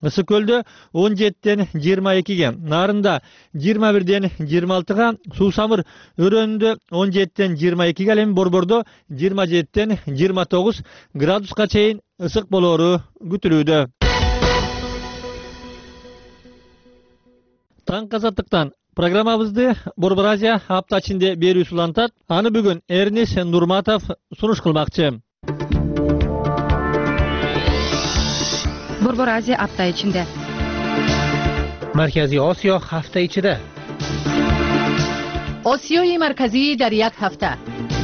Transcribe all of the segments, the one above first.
Ысык көлдө 17-ден 22-ге, Нарында 21-ден 26-га, Суусамыр өрөөнүндө 17-ден 22-ге, ал эми Борбордо 27-ден 29 градуска чейин ысык болоору күтүлүүдө. Таңкы азаттыктан программабызды Борбор Азия апта ичинде берүүсү улантат. Аны бүгүн Эрнис Нурматов сунуш кылмакчы. Борбор Азия апта ичинде. Маркази Осиё ҳафта ичида. Осиёи марказӣ дар як ҳафта.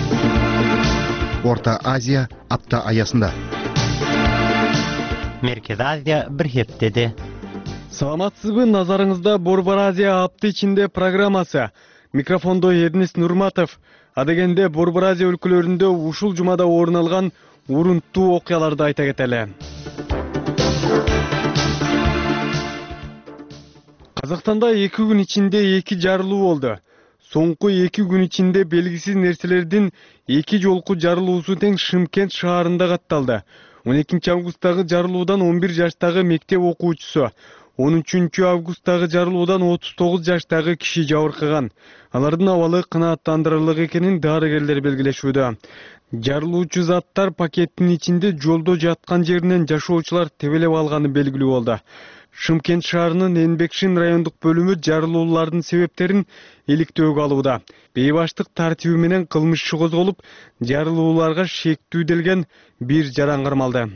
Орта Азия апта аясында. Меркез Азия бир хептеде. Саламатсызбы, назарыңызда Борбор Азия апта ичинде программасы. Микрофондо Эрнис Нурматов. Адегенде Борбор Азия өлкөлөрүндө ушул жумада орун алган урунттуу окуяларды айта кетели. Казакстанда 2 күн ичинде 2 жарылуу болду. Соңку 2 күн ичинде белгисиз нерселердин 2 жолку жарылуусу тең Шымкент шаарында катталды. 12 августтагы жарылуудан 11 жаштагы мектеп окуучусу, 13 августтагы жарылуудан 39 жаштагы киши жабыркаган. Алардын абалы канааттандырарлык экенин дарыгерлер белгилешүүдө. Жарылуучу заттар пакеттин ичинде жолдо жаткан жеринен жашоочулар тебелеп алганы белгилүү болду. Шымкент шаарынын Энбекшин райондук бөлүмү жарылуулардын себептерин иликтөөгө алууда. Бейбаштык тартиби менен кылмыш иши козголуп, жарылууларга шектүү делген бир жаран кармалды.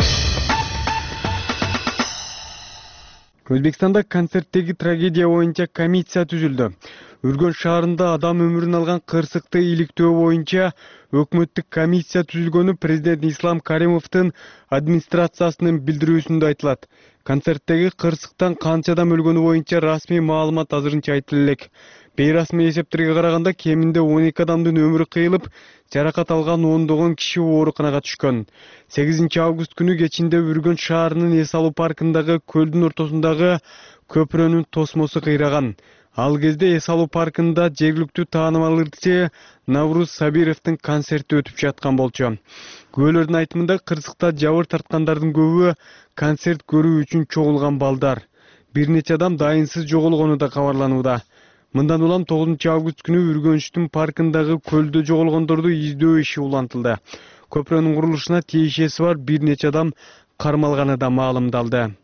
Өзбекстанда концерттеги трагедия боюнча комиссия түзүлдү. Үргөн шаарында адам өмүрүн алган кырсыкты иликтөө боюнча өкмөттүк комиссия түзүлгөнү президент Ислам Каримовдун администрациясынын билдирүүсүндө айтылат. Концерттеги кырсыктан канча адам өлгөнү боюнча расмий маалымат азырынча айтыла элек. Бейрасмий эсептерге караганда кеминде 12 адамдын өмүрү кыйылып, жаракат алган ондогон киши ооруканага түшкөн. 8 август күнү кечинде Үргөн шаарынын эс алуу паркындагы көлдүн ортосундагы көпүрөнүн тосмосу кыйраган. Ал кезде эс алуу паркында жергиликтүү таанымал ырчы Навруз Сабировдун концерти өтүп жаткан болчу. Күбөлөрдүн айтымында кырсыкта жабыр тарткандардын көбү концерт көрүү үчүн чогулган балдар. Бир нече адам дайынсыз жоголгону да кабарланууда. Мындан улам 9 август күнү Үргөнчтүн паркындагы көлдө жоголгондорду издөө иши улантылды. Көпүрөнүн курулушуна тиешеси бар бир нече адам кармалганы да маалымдалды.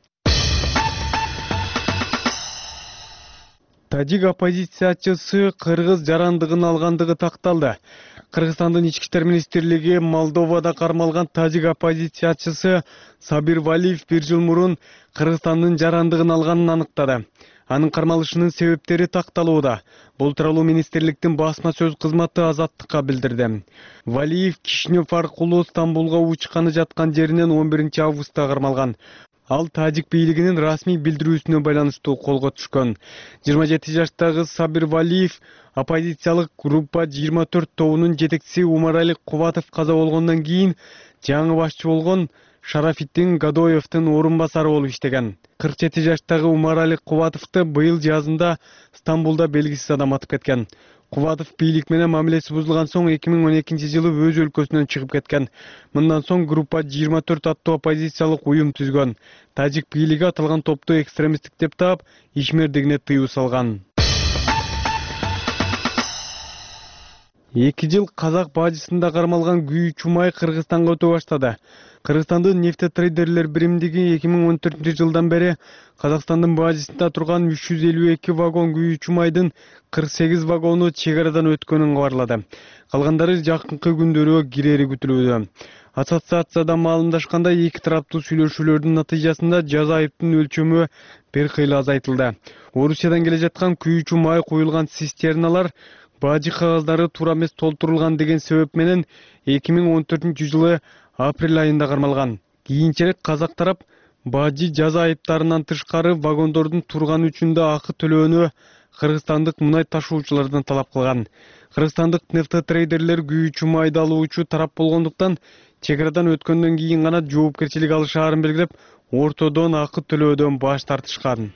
Тажик оппозициячысы кыргыз жарандыгын алгандыгы такталды. Кыргызстандын ички иштер министрлиги Молдовада кармалган тажик оппозициячысы Сабир Валиев 1 жыл мурун Кыргызстандын жарандыгын алганын аныктады. Анын кармалышынын себептери такталууда. Бул тууралуу министрликтин басма сөз кызматы Азаттыкка билдирди. Валиев Кишинев аркылуу Стамбулга учканы жаткан жеринен 11 августта кармалган. Ал тажик бийлигинин расмий билдирүүсүнө байланыштуу колго түшкөн. 27 жаштагы Сабир Валиев оппозициялык группа 24 тобунун жетекчиси Умарали Кубатов каза болгондон кийин жаңы башчы болгон Шарафиддин Гадоевдин орун басары болуп иштеген. 47 жаштагы Умарали Кубатовду быйыл жазында Стамбулда белгисиз адам атып кеткен. Кубатов бийлик менен мамилеси бузулган соң 2012 жылы өз өлкөсүнөн чыгып кеткен. Мындан соң группа 24 аттуу оппозициялык уюм түзгөн. Тажик бийлиги аталган топту экстремисттик деп таап, ишмердигине тыюу салган. 2 жыл казак бажысында кармалган Гүй Чумай Кыргызстанга өтө баштады. Кыргызстандын нефтетрейдерлер биримдиги 2014 жылдан бери Казакстандын бажысында турган 352 вагон Гүй Чумайдын 48 вагону чек арадан өткөнүн кабарлады. Калгандары жакынкы күндөрү кирери күтүлүүдө. Ассоциациядан маалымдашканда, эки тараптуу сүйлөшүүлөрдүн натыйжасында жаза айыптын өлчөмү бир кыйла азайтылды. Орусиядан келе жаткан Гүй Чумай куюлган цистерналар бажы кагаздары туура эмес толтурулган деген себеп менен 2014 жылы апрель айында кармалган. Кийинчерээк казак тарап бажы жаза айыптарынан тышкары вагондордун турганы үчүн да акы төлөөнү кыргызстандык мунай ташуучулардан талап кылган. Кыргызстандык нефтетрейдерлер Гүй Чумайды алуучу тарап болгондуктан чек арадан өткөндөн кийин гана жоопкерчилик алышаарын белгилеп, ортодон акы төлөөдөн баш тартышкан.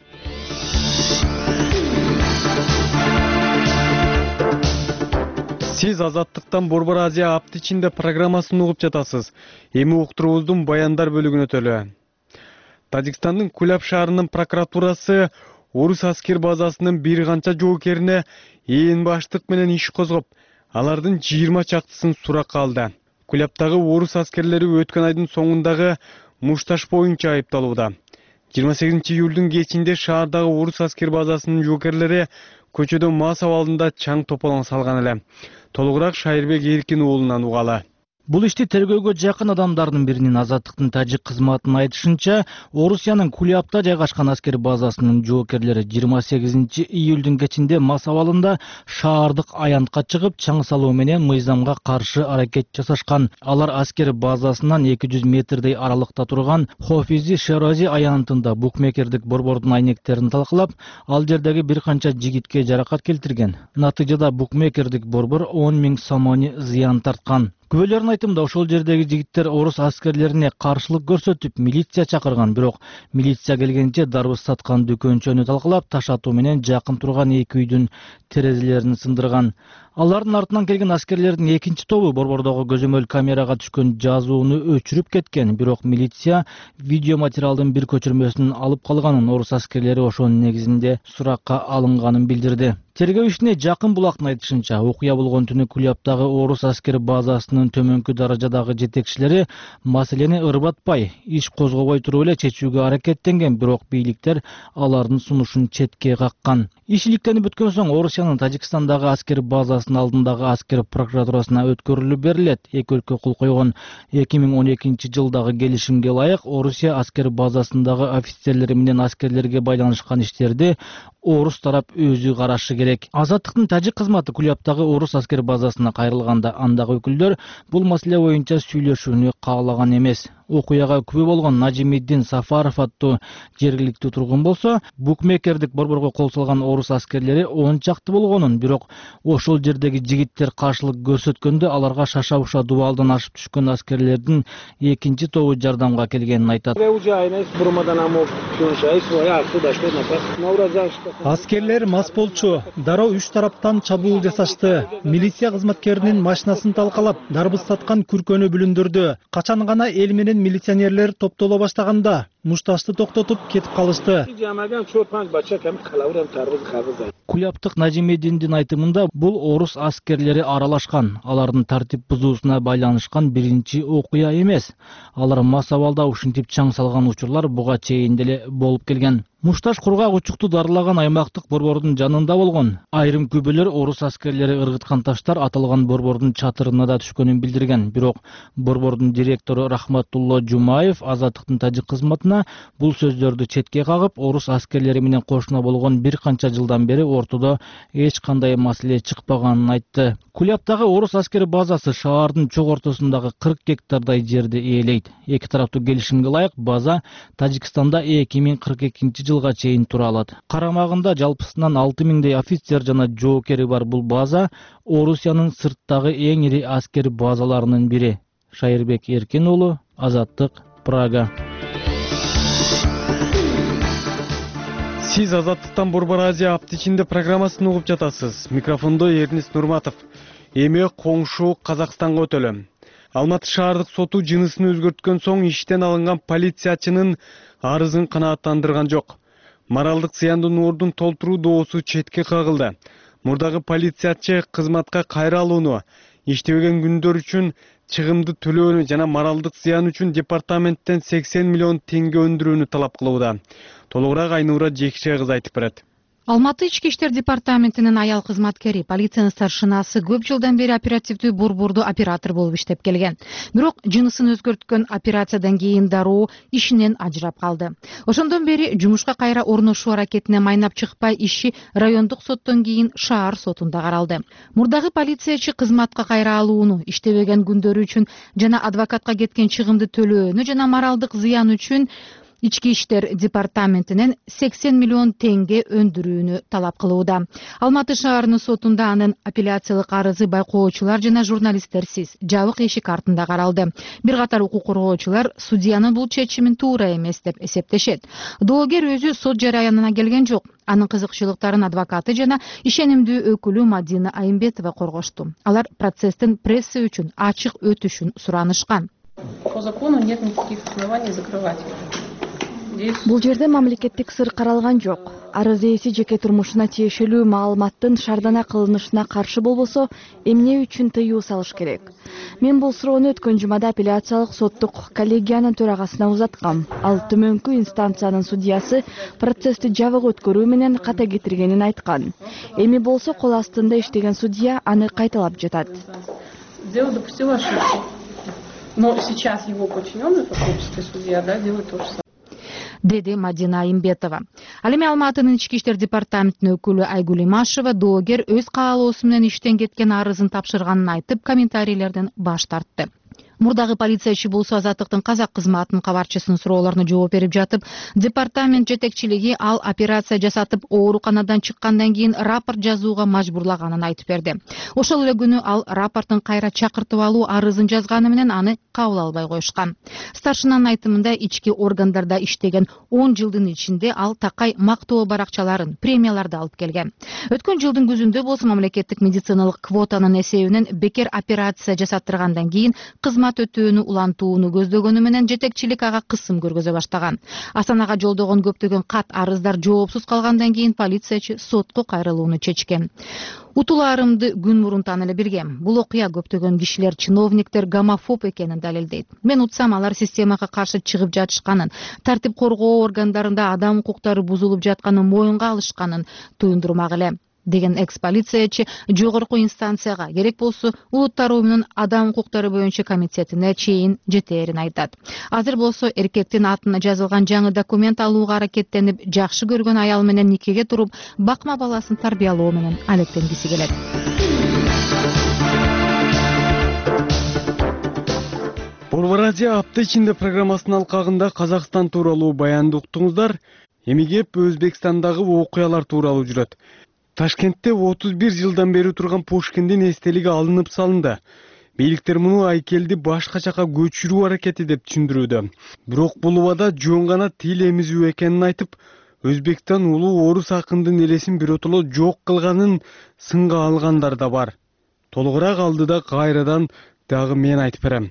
Сиз Азаттыктан Борбор Азия апта ичинде программасын угуп жатасыз. Эми уктуруубуздун баяндар бөлүгүнө өтөлү. Тажикстандын Куляб шаарынын прокуратурасы орус аскер базасынын бир канча жоокерине ээн баштык менен иш козгоп, алардын 20 чактысын суракка алды. Кулябтагы орус аскерлери өткөн айдын соңундагы мушташ боюнча айыпталууда. 28 июлдун кечинде шаардагы орус аскер базасынын жоокерлери көчөдө мас абалында чаң тополоң салган эле. Толугураак Шайырбек Эркин уулунан угалы. Бул ишти тергөөгө жакын адамдардын биринин Азаттыктын тажик кызматынын айтышынча, Орусиянын Кулябта жайгашкан аскер базасынын жоокерлери 28 июлдун кечинде мас абалында шаардык аянтка чыгып, чаң салуу менен мыйзамга каршы аракет жасашкан. Алар аскер базасынан 200 метрдей аралыкта турган Хофизи Шерази аянтында букмекердик борбордун айнектерин талкалап, ал жердеги бир канча жигитке жаракат келтирген. Натыйжада букмекердик борбор 10 000 сомони зыян тарткан. Күбөлөрдүн айтымында ошол жердеги жигиттер орус аскерлерине каршылык көрсөтүп, милиция чакырган, бирок милиция келгенче дарбыз саткан дүкөнчөнү талкалап, таш атуу менен жакын турган эки үйдүн терезелерин сындырган. Алардын артынан келген аскерлердин экинчи тобу борбордогу көзөмөл камерага түшкөн жазууну өчүрүп кеткен, бирок милиция видео материалдын бир көчүрмөсүн алып калганын, орус аскерлери ошонун негизинде суракка алынганын билдирди. Тергөө ишине жакын булактын айтышынча, окуя болгон түнү Кулябтагы орус аскер базасынын төмөнкү даражадагы жетекчилери маселени ырбатпай, иш козгобой туруп эле чечүүгө аракеттенген, бирок бийликтер алардын сунушун четке каккан. Иш иликтенип бүткөн соң Орусиянын Тажикстандагы аскер базасынын алдындагы аскер прокуратурасына өткөрүлүп берилет. Эки өлкө кол койгон 2012 жылдагы келишимге ылайык Орусия аскер базасындагы офицерлери менен аскерлерге байланышкан иштерди орус тарап өзү карашы керек. Азаттыктын тажик кызматы Кулябтагы орус аскер базасына кайрылганда, андагы өкүлдөр бул маселе боюнча сүйлөшүүнү каалаган эмес. Окуяга күбө болгон Нажимиддин Сафаров аттуу жергиликтүү тургун болсо, букмекердик борборго кол салган орус аскерлери 10 чакты болгонун, бирок ошол жердеги жигиттер каршылык көрсөткөндө аларга шаша-буша дубалдан ашып түшкөн аскерлердин экинчи тобу жардамга келгенин айтат. Аскерлер мас болчу, дароо үч тараптан чабуул жасашты. Милиция кызматкеринин машинасын талкалап, дарбыз саткан күркөнү бүлүндүрдү. Качан гана эл менен милиционерлер топтоло баштаганда мушташты токтотуп кетип калышты. Кулябтык Нажимиддиндин айтымында бул орус аскерлери аралашкан. Алардын тартип бузуусуна байланышкан биринчи окуя эмес. Алар мас абалда ушинтип чаң салган учурлар буга чейин деле болуп келген. Мушташ кургак учукту дарылаган аймактык борбордун жанында болгон. Айрым күбөлөр орус аскерлери ыргыткан таштар аталган борбордун чатырына да түшкөнүн билдирген. Бирок борбордун директору Рахматулло Жумаев Азаттыктын тажик кызматына бул сөздөрдү четке кагып, орус аскерлери менен кошуна болгон бир канча жылдан бери ортодо эч кандай маселе чыкпаганын айтты. Кулябтагы орус аскер базасы шаардын чок ортосундагы 40 гектардай жерди ээлейт. Эки тараптуу келишимге ылайык база Тажикстанда 2042 жылга чейин тура алат. Карамагында жалпысынан 6000дей офицер жана жоокери бар бул база Орусиянын сырттагы эң ири аскер базаларынын бири. Шайырбек Эркин уулу, Азаттык, Прага. Сиз Азаттыктан Борбор Азия апта ичинде программасын угуп жатасыз. Микрофондо Эрнис Нурматов. Эми коңшу Казакстанга өтөлөм. Алматы шаардык соту жынысын өзгөрткөн соң иштен алынган полициячынын арызын канааттандырган жок. Моралдык зыяндын ордун толтуруу доосу четке кагылды. Мурдагы полициячы кызматка кайра алууну, иштебеген күндөр үчүн чыгымды төлөөнү жана моралдык зыян үчүн департаменттен 80 миллион теңге өндүрүүнү талап кылууда. Толугураак Айнура Жекше кыз айтып берет. Алматы ички иштер департаментинин аял кызматкери, полициянын старшинасы көп жылдан бери оперативдүү борбордо оператор болуп иштеп келген. Бирок жынысын өзгөрткөн операциядан кийин дароо ишинен ажырап калды. Ошондон бери жумушка кайра орношуу аракетине майнап чыкпай, иши райондук соттон кийин шаар сотунда каралды. Мурдагы полициячы кызматка кайра алууну, иштебеген күндөрү үчүн жана адвокатка кеткен чыгымды төлөөнү жана моралдык зыян үчүн Ички иштер департаментинен 80 миллион теңге өндүрүүнү талап кылууда. Алматы шаарынын сотунда анын апелляциялык арызы байкоочулар жана журналисттерсиз жабык эшик артында каралды. Бир катар укук коргоочулар судьянын бул чечимин туура эмес деп эсептешет. Доогер өзү сот жараянына келген жок. Анын кызыкчылыктарын адвокаты жана ишенимдүү өкүлү Мадина Айымбетова коргошту. Алар процесстин пресса үчүн ачык өтүшүн суранышкан. По закону нет никаких оснований закрывать Бул жерде мамлекеттик сыр каралган жок. Арыз ээси жеке турмушуна тиешелүү маалыматтын шаардана кылынышына каршы болбосо, эмне үчүн тыюу салыш керек? Мен бул суроону өткөн жумада апелляциялык соттук коллегиянын төрагасына узаткам. Ал төмөнкү инстанциянын судьясы процессти жабык өткөрүү менен ката кетиргенин айткан. Эми болсо кол астында иштеген судья аны кайталап жатат. Дело допустил ошибку. Но сейчас его подчиненный, фактически судья, делает то же самое. Деди Мадина Имбетова. Ал эми Алматынын ички иштер департаментинин өкүлү Айгүл Имашева доогер өз каалоосу менен иштен кеткен арызын тапшырганын айтып, комментарийлерден баш тартты. Мурдагы полициячы болсо Азаттыктын казак кызматынын кабарчысынын суроолоруна жооп берип жатып, департамент жетекчилиги ал операция жасатып ооруканадан чыккандан кийин рапорт жазууга мажбурлаганын айтып берди. Ошол эле күнү ал рапорттун кайра чакыртып алуу арызын жазганы менен аны кабыл албай коюшкан. Старшинанын айтымында ички органдарда иштеген 10 жылдын ичинде ал такай мактоо баракчаларын, премияларды алып келген. Өткөн жылдын күзүндө болсо мамлекеттик медициналык квотанын эсебинен бекер операция жасаттыргандан кийин кызмат өтүүнү улантууну көздөгөнү менен жетекчилик ага кысым көргөзө баштаган. Асанага жолдогон көптөгөн кат арыздар жоопсуз калгандан кийин полициячы сотко кайрылууну чечкен. Утулаарымды күн мурун таанып эле бергем. Бул окуя көптөгөн кишилер, чиновниктер гомофоб экенин далилдейт. Мен утсам алар системага каршы чыгып жатышканын, тартип коргоо органдарында адам укуктары бузулуп жатканын моюнга алышканын туюндурмак эле, деген экс-полициячы жогорку инстанцияга, керек болсо Улуттар уюмунун адам укуктары боюнча комитетине чейин жетээрин айтат. Азыр болсо эркектин атына жазылган жаңы документ алууга аракеттенип, жакшы көргөн аял менен никеге туруп, бакма баласын тарбиялоо менен алектенгиси келет. Борбор Азия апта ичинде программасынын алкагында Казакстан тууралуу баянды уктуңуздар. Эми кеп Өзбекстандагы окуялар тууралуу жүрөт. Ташкентте 31 жылдан бери турган Пушкиндин эстелиги алынып салынды. Бийликтер муну айкелди башка жака көчүрүү аракети деп түшүндүрүүдө. Бирок бул убада жөн гана тил эмизүү экенин айтып, Өзбекстан улуу орус акындын элесин биротоло жок кылганын сынга алгандар да бар. Толугураак алдыда кайрадан дагы мен айтып берем.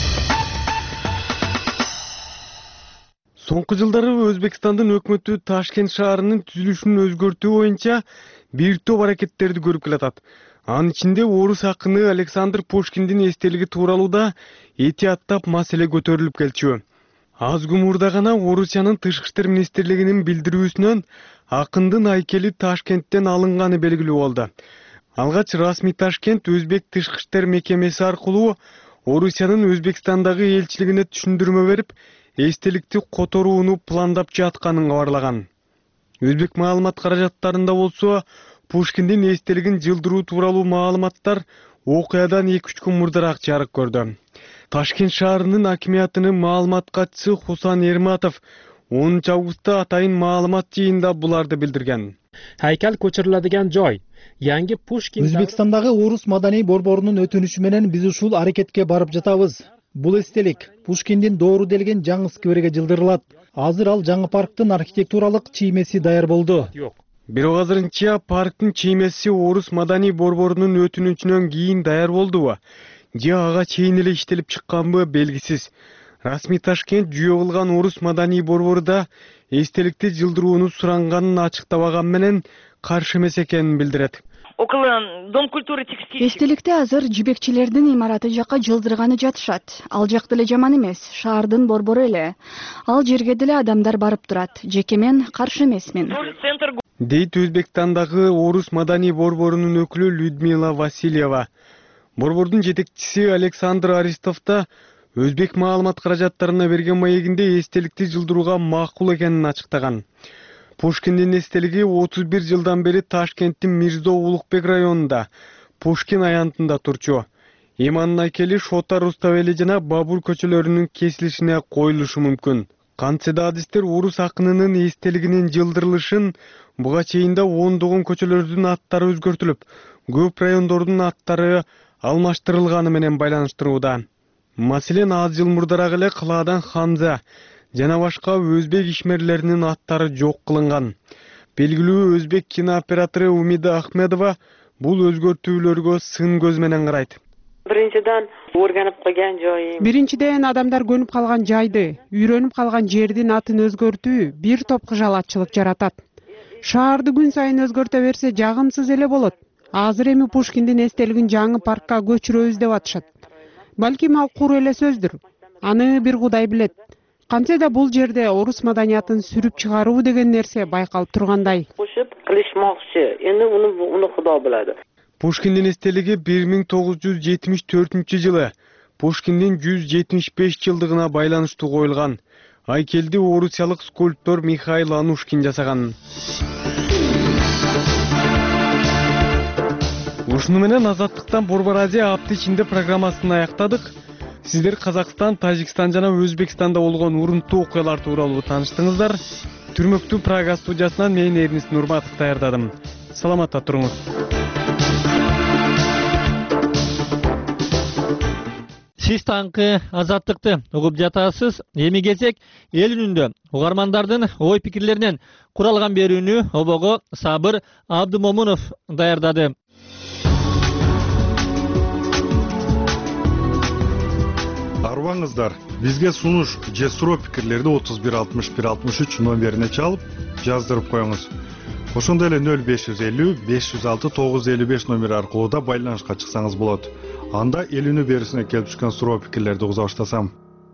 Соңку жылдары Өзбекстандын өкмөтү Ташкент шаарынын түзүлүшүн өзгөртүү боюнча бир топ аракеттерди көрүп келатат. Анын ичинде орус акыны Александр Пушкиндин эстелиги тууралууда этияттап маселе көтөрүлүп келчү. Аз күн мурда гана Орусиянын тышкы иштер министрлигинин билдирүүсүнөн акындын айкели Ташкенттен алынганы белгилүү болду. Алгач расмий Ташкент өзбек тышкы иштер мекемеси аркылуу Орусиянын Өзбекстандагы элчилигине түшүндүрмө берип, эстеликти которууну пландап жатканын кабарлаган. Өзбек маалымат каражаттарында болсо, Пушкиндин эстелигин жылдыруу тууралуу маалыматтар окуядан 2-3 күн мурдараак жарык көрдү. Ташкент шаарынын акимиятынын маалымат катчысы Хусан Эрматов 10 августта атайын маалымат жыйында буларды билдирген. Haykal көчүрүлөдүгөн жой. Yangi Pushkin Өзбекстандагы орус маданий борборунун өтүнүшү менен биз ушул аракетке барып жатабыз. Бул эстелик Пушкиндин доору делген жаңы скверге жылдырылат. Азыр ал жаңы парктын архитектуралык чиймеси даяр болду. Бирок азырынча парктын чиймеси орус маданий борборунун өтүнүчүнөн кийин даяр болдубу? Же ага чейин эле иштелип чыкканбы белгисиз. Расмий Ташкент жүйө кылган орус маданий борборуда эстеликти жылдырууну суранганын ачыктабаган менен каршы эмес экенин билдирет. Эстеликти азыр жибекчилердин имараты жакка жылдырганы жатышат. Ал жак деле жаман эмес, шаардын борбору эле. Ал жерге деле адамдар барып турат. Жеке мен каршы эмесмин. Дейт Өзбекстандагы орус маданий борборунун өкүлү Людмила Васильева. Борбордун жетекчиси Александр Аристов да өзбек маалымат каражаттарына берген маегинде эстеликти жылдырууга макул экенин ачыктаган. Пушкиндин эстелиги 31 жылдан бери Ташкенттин Мирзо Улукбек районунда Пушкин аянтында турчу. Иманын айкели Шота Руставели жана Бабур көчөлөрүнүн кесилишине коюлушу мүмкүн. Кантсе да адистер орус акынынын эстелигинин жылдырылышын буга чейин да ондогон көчөлөрдүн аттары өзгөртүлүп, көп райондордун аттары алмаштырылганы менен байланыштырууда. Маселен, аз жыл мурдараак эле Кылаадан Хамза жана башка өзбек ишмерлеринин аттары жок кылынган. Белгилүү өзбек кинооператору Умида Ахмедова бул өзгөртүүлөргө сын көз менен карайт. Биринчиден o'rganib qolgan joyim. Биринчиден адамдар көнүп калган жайды, үйрөнүп калган жердин атын өзгөртүү бир топ кыжалатчылык жаратат. Шаарды күн сайын өзгөртө берсе жагымсыз эле болот. Азыр эми Пушкиндин эстелигин жаңы паркка көчүрөбүз деп атышат. Балким ал кур эле сөздүр. Аны бир Кудай билет. Кантсе да бул жерде орус маданиятын сүрүп чыгаруу деген нерсе байкалып тургандай. Кошуп кылышмакчы. Эми уну Кудай билет. Пушкиндин эстелиги 1974-жылы Пушкиндин 175 жылдыгына байланыштуу коюлган. Айкелди орусиялык скульптор Михаил Анушкин жасаган. Ушуну менен Азаттыктан Борбор Азия апта ичинде программасын аяктадык. Сиздер Казакстан, Тажикстан жана Өзбекстанда болгон урунттуу окуялар тууралуу тааныштыңыздар. Түрмөктүү Прага студиясынан мен Эрнис Нурматов даярдадым. Саламатта туруңуз. Сиз таңкы Азаттыкты угуп жатасыз. Эми кезек эл үнүндө угармандардын ой пикирлеринен куралган берүүнү обого Сабыр Абдымомунов даярдады. Арбаңыздар, бизге сунуш же суроо пикирлерди 316163 номерине чалып жаздырып коюңуз. Ошондой эле 0550 506 955 номери аркылуу да байланышка чыксаңыз болот. Анда эл үнү берүүсүнө келип түшкөн суроо пикирлерди угуза баштасам.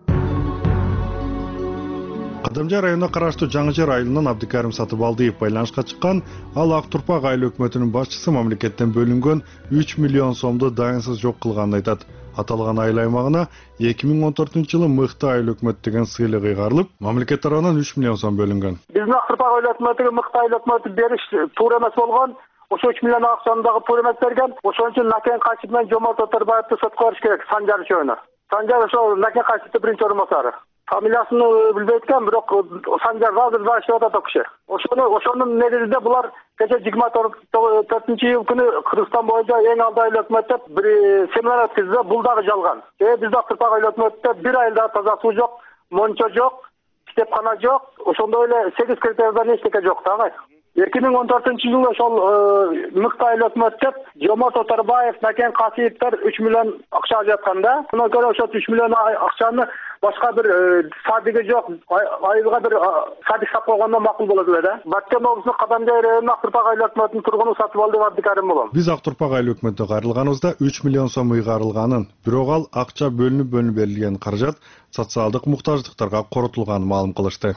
Кадамжай районуна караштуу Жаңы-Жер айылынан Абдыкарим Сатыбалдиев байланышка чыккан. Ал Ак Турпак айыл өкмөтүнүн башчысы мамлекеттен бөлүнгөн 3 миллион сомду дайынсыз жок кылганын айтат. Аталган айыл аймагына 2014-жылы мыкты айыл өкмөт деген сыйлык ыйгарылып, мамлекет тарабынан 3 миллион сом бөлүнгөн. Биздин Ак Турпак айыл өкмөтүгө мыкты айыл өкмөтү бериш туура эмес болгон. Ошо 3 миллион акчаны дагы туура эмес берген. Ошон үчүн Накен Качып менен Жомарт Оторбаевди сотко бериш керек. Санжар үчөөнө. Санжар ошо Накен Качыптын биринчи орун басары. Фамилиясын билбейт экен, бирок Санжар азыр да иштеп атат киши. Ошонун негизинде булар кече 24-iyul күнү Кыргызстан боюнча эң алды айыл өкмөт деп бир семинар өткөздү. Бул дагы жалган. Бизде Ак Турпак айыл өкмөттө бир айылда таза суу жок, мончо жок, китепкана жок, ошондой эле 8 критериядан эчтеке жок да. 2014-жылы ошол мыкты айыл өкмөт деп Жомарт Оторбаев, Накен Касиевдер 3 миллион акча жатканда, мына көрө ошо 3 миллион акчаны башка бир садыгы жок айылга бир садык сап койгондон макул болот эле да. Баткен облусунун Кадамжай районунун Ак Турпак айыл өкмөтүнүн тургуну Сатыбалдиев Абдыкарим болом. Биз Ак Турпак айыл өкмөтүнө кайрылганыбызда 3 миллион сом ыйгарылганын, бирок ал акча бөлүнүп берилген каражат социалдык муктаждыктарга коротулганын маалым кылышты.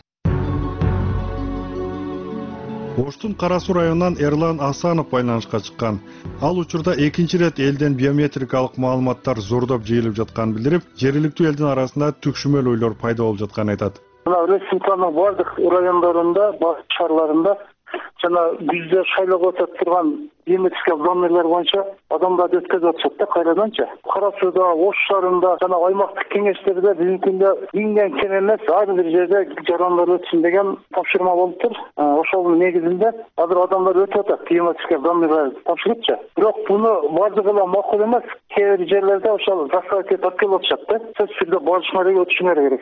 Оштун Кара Суу районунан Эрлан Асанов байланышка чыккан. Ал учурда экинчи рет элден биометрикалык маалыматтар зордоп жыйылып жатканын билдирип, жергиликтүү элдин арасында түкшүмөл ойлор пайда болуп жатканын айтат. Республиканын бардык райондорунда, бардык шаарларында жана күздө шайлоого өтүп турган биометрикалык данныйлар боюнча адамдарды өткөзүп атышат да кайраданчы. Кара Сууда, Ош шаарында жана аймактык кеңештерде бүгүнкүндө миңден кем эмес ар бир жерде жарандар өтсүн деген тапшырма болуптур. Ошонун негизинде азыр адамдар өтүп атат биометрикалык данныйлар тапшырыпчы. Бирок буну бардыгы эле макул эмес. Кээ бир жерлерде ошол заставка этип келип атышат да. Сөзсүз түрдө барышыңар өтүшүңөр керек.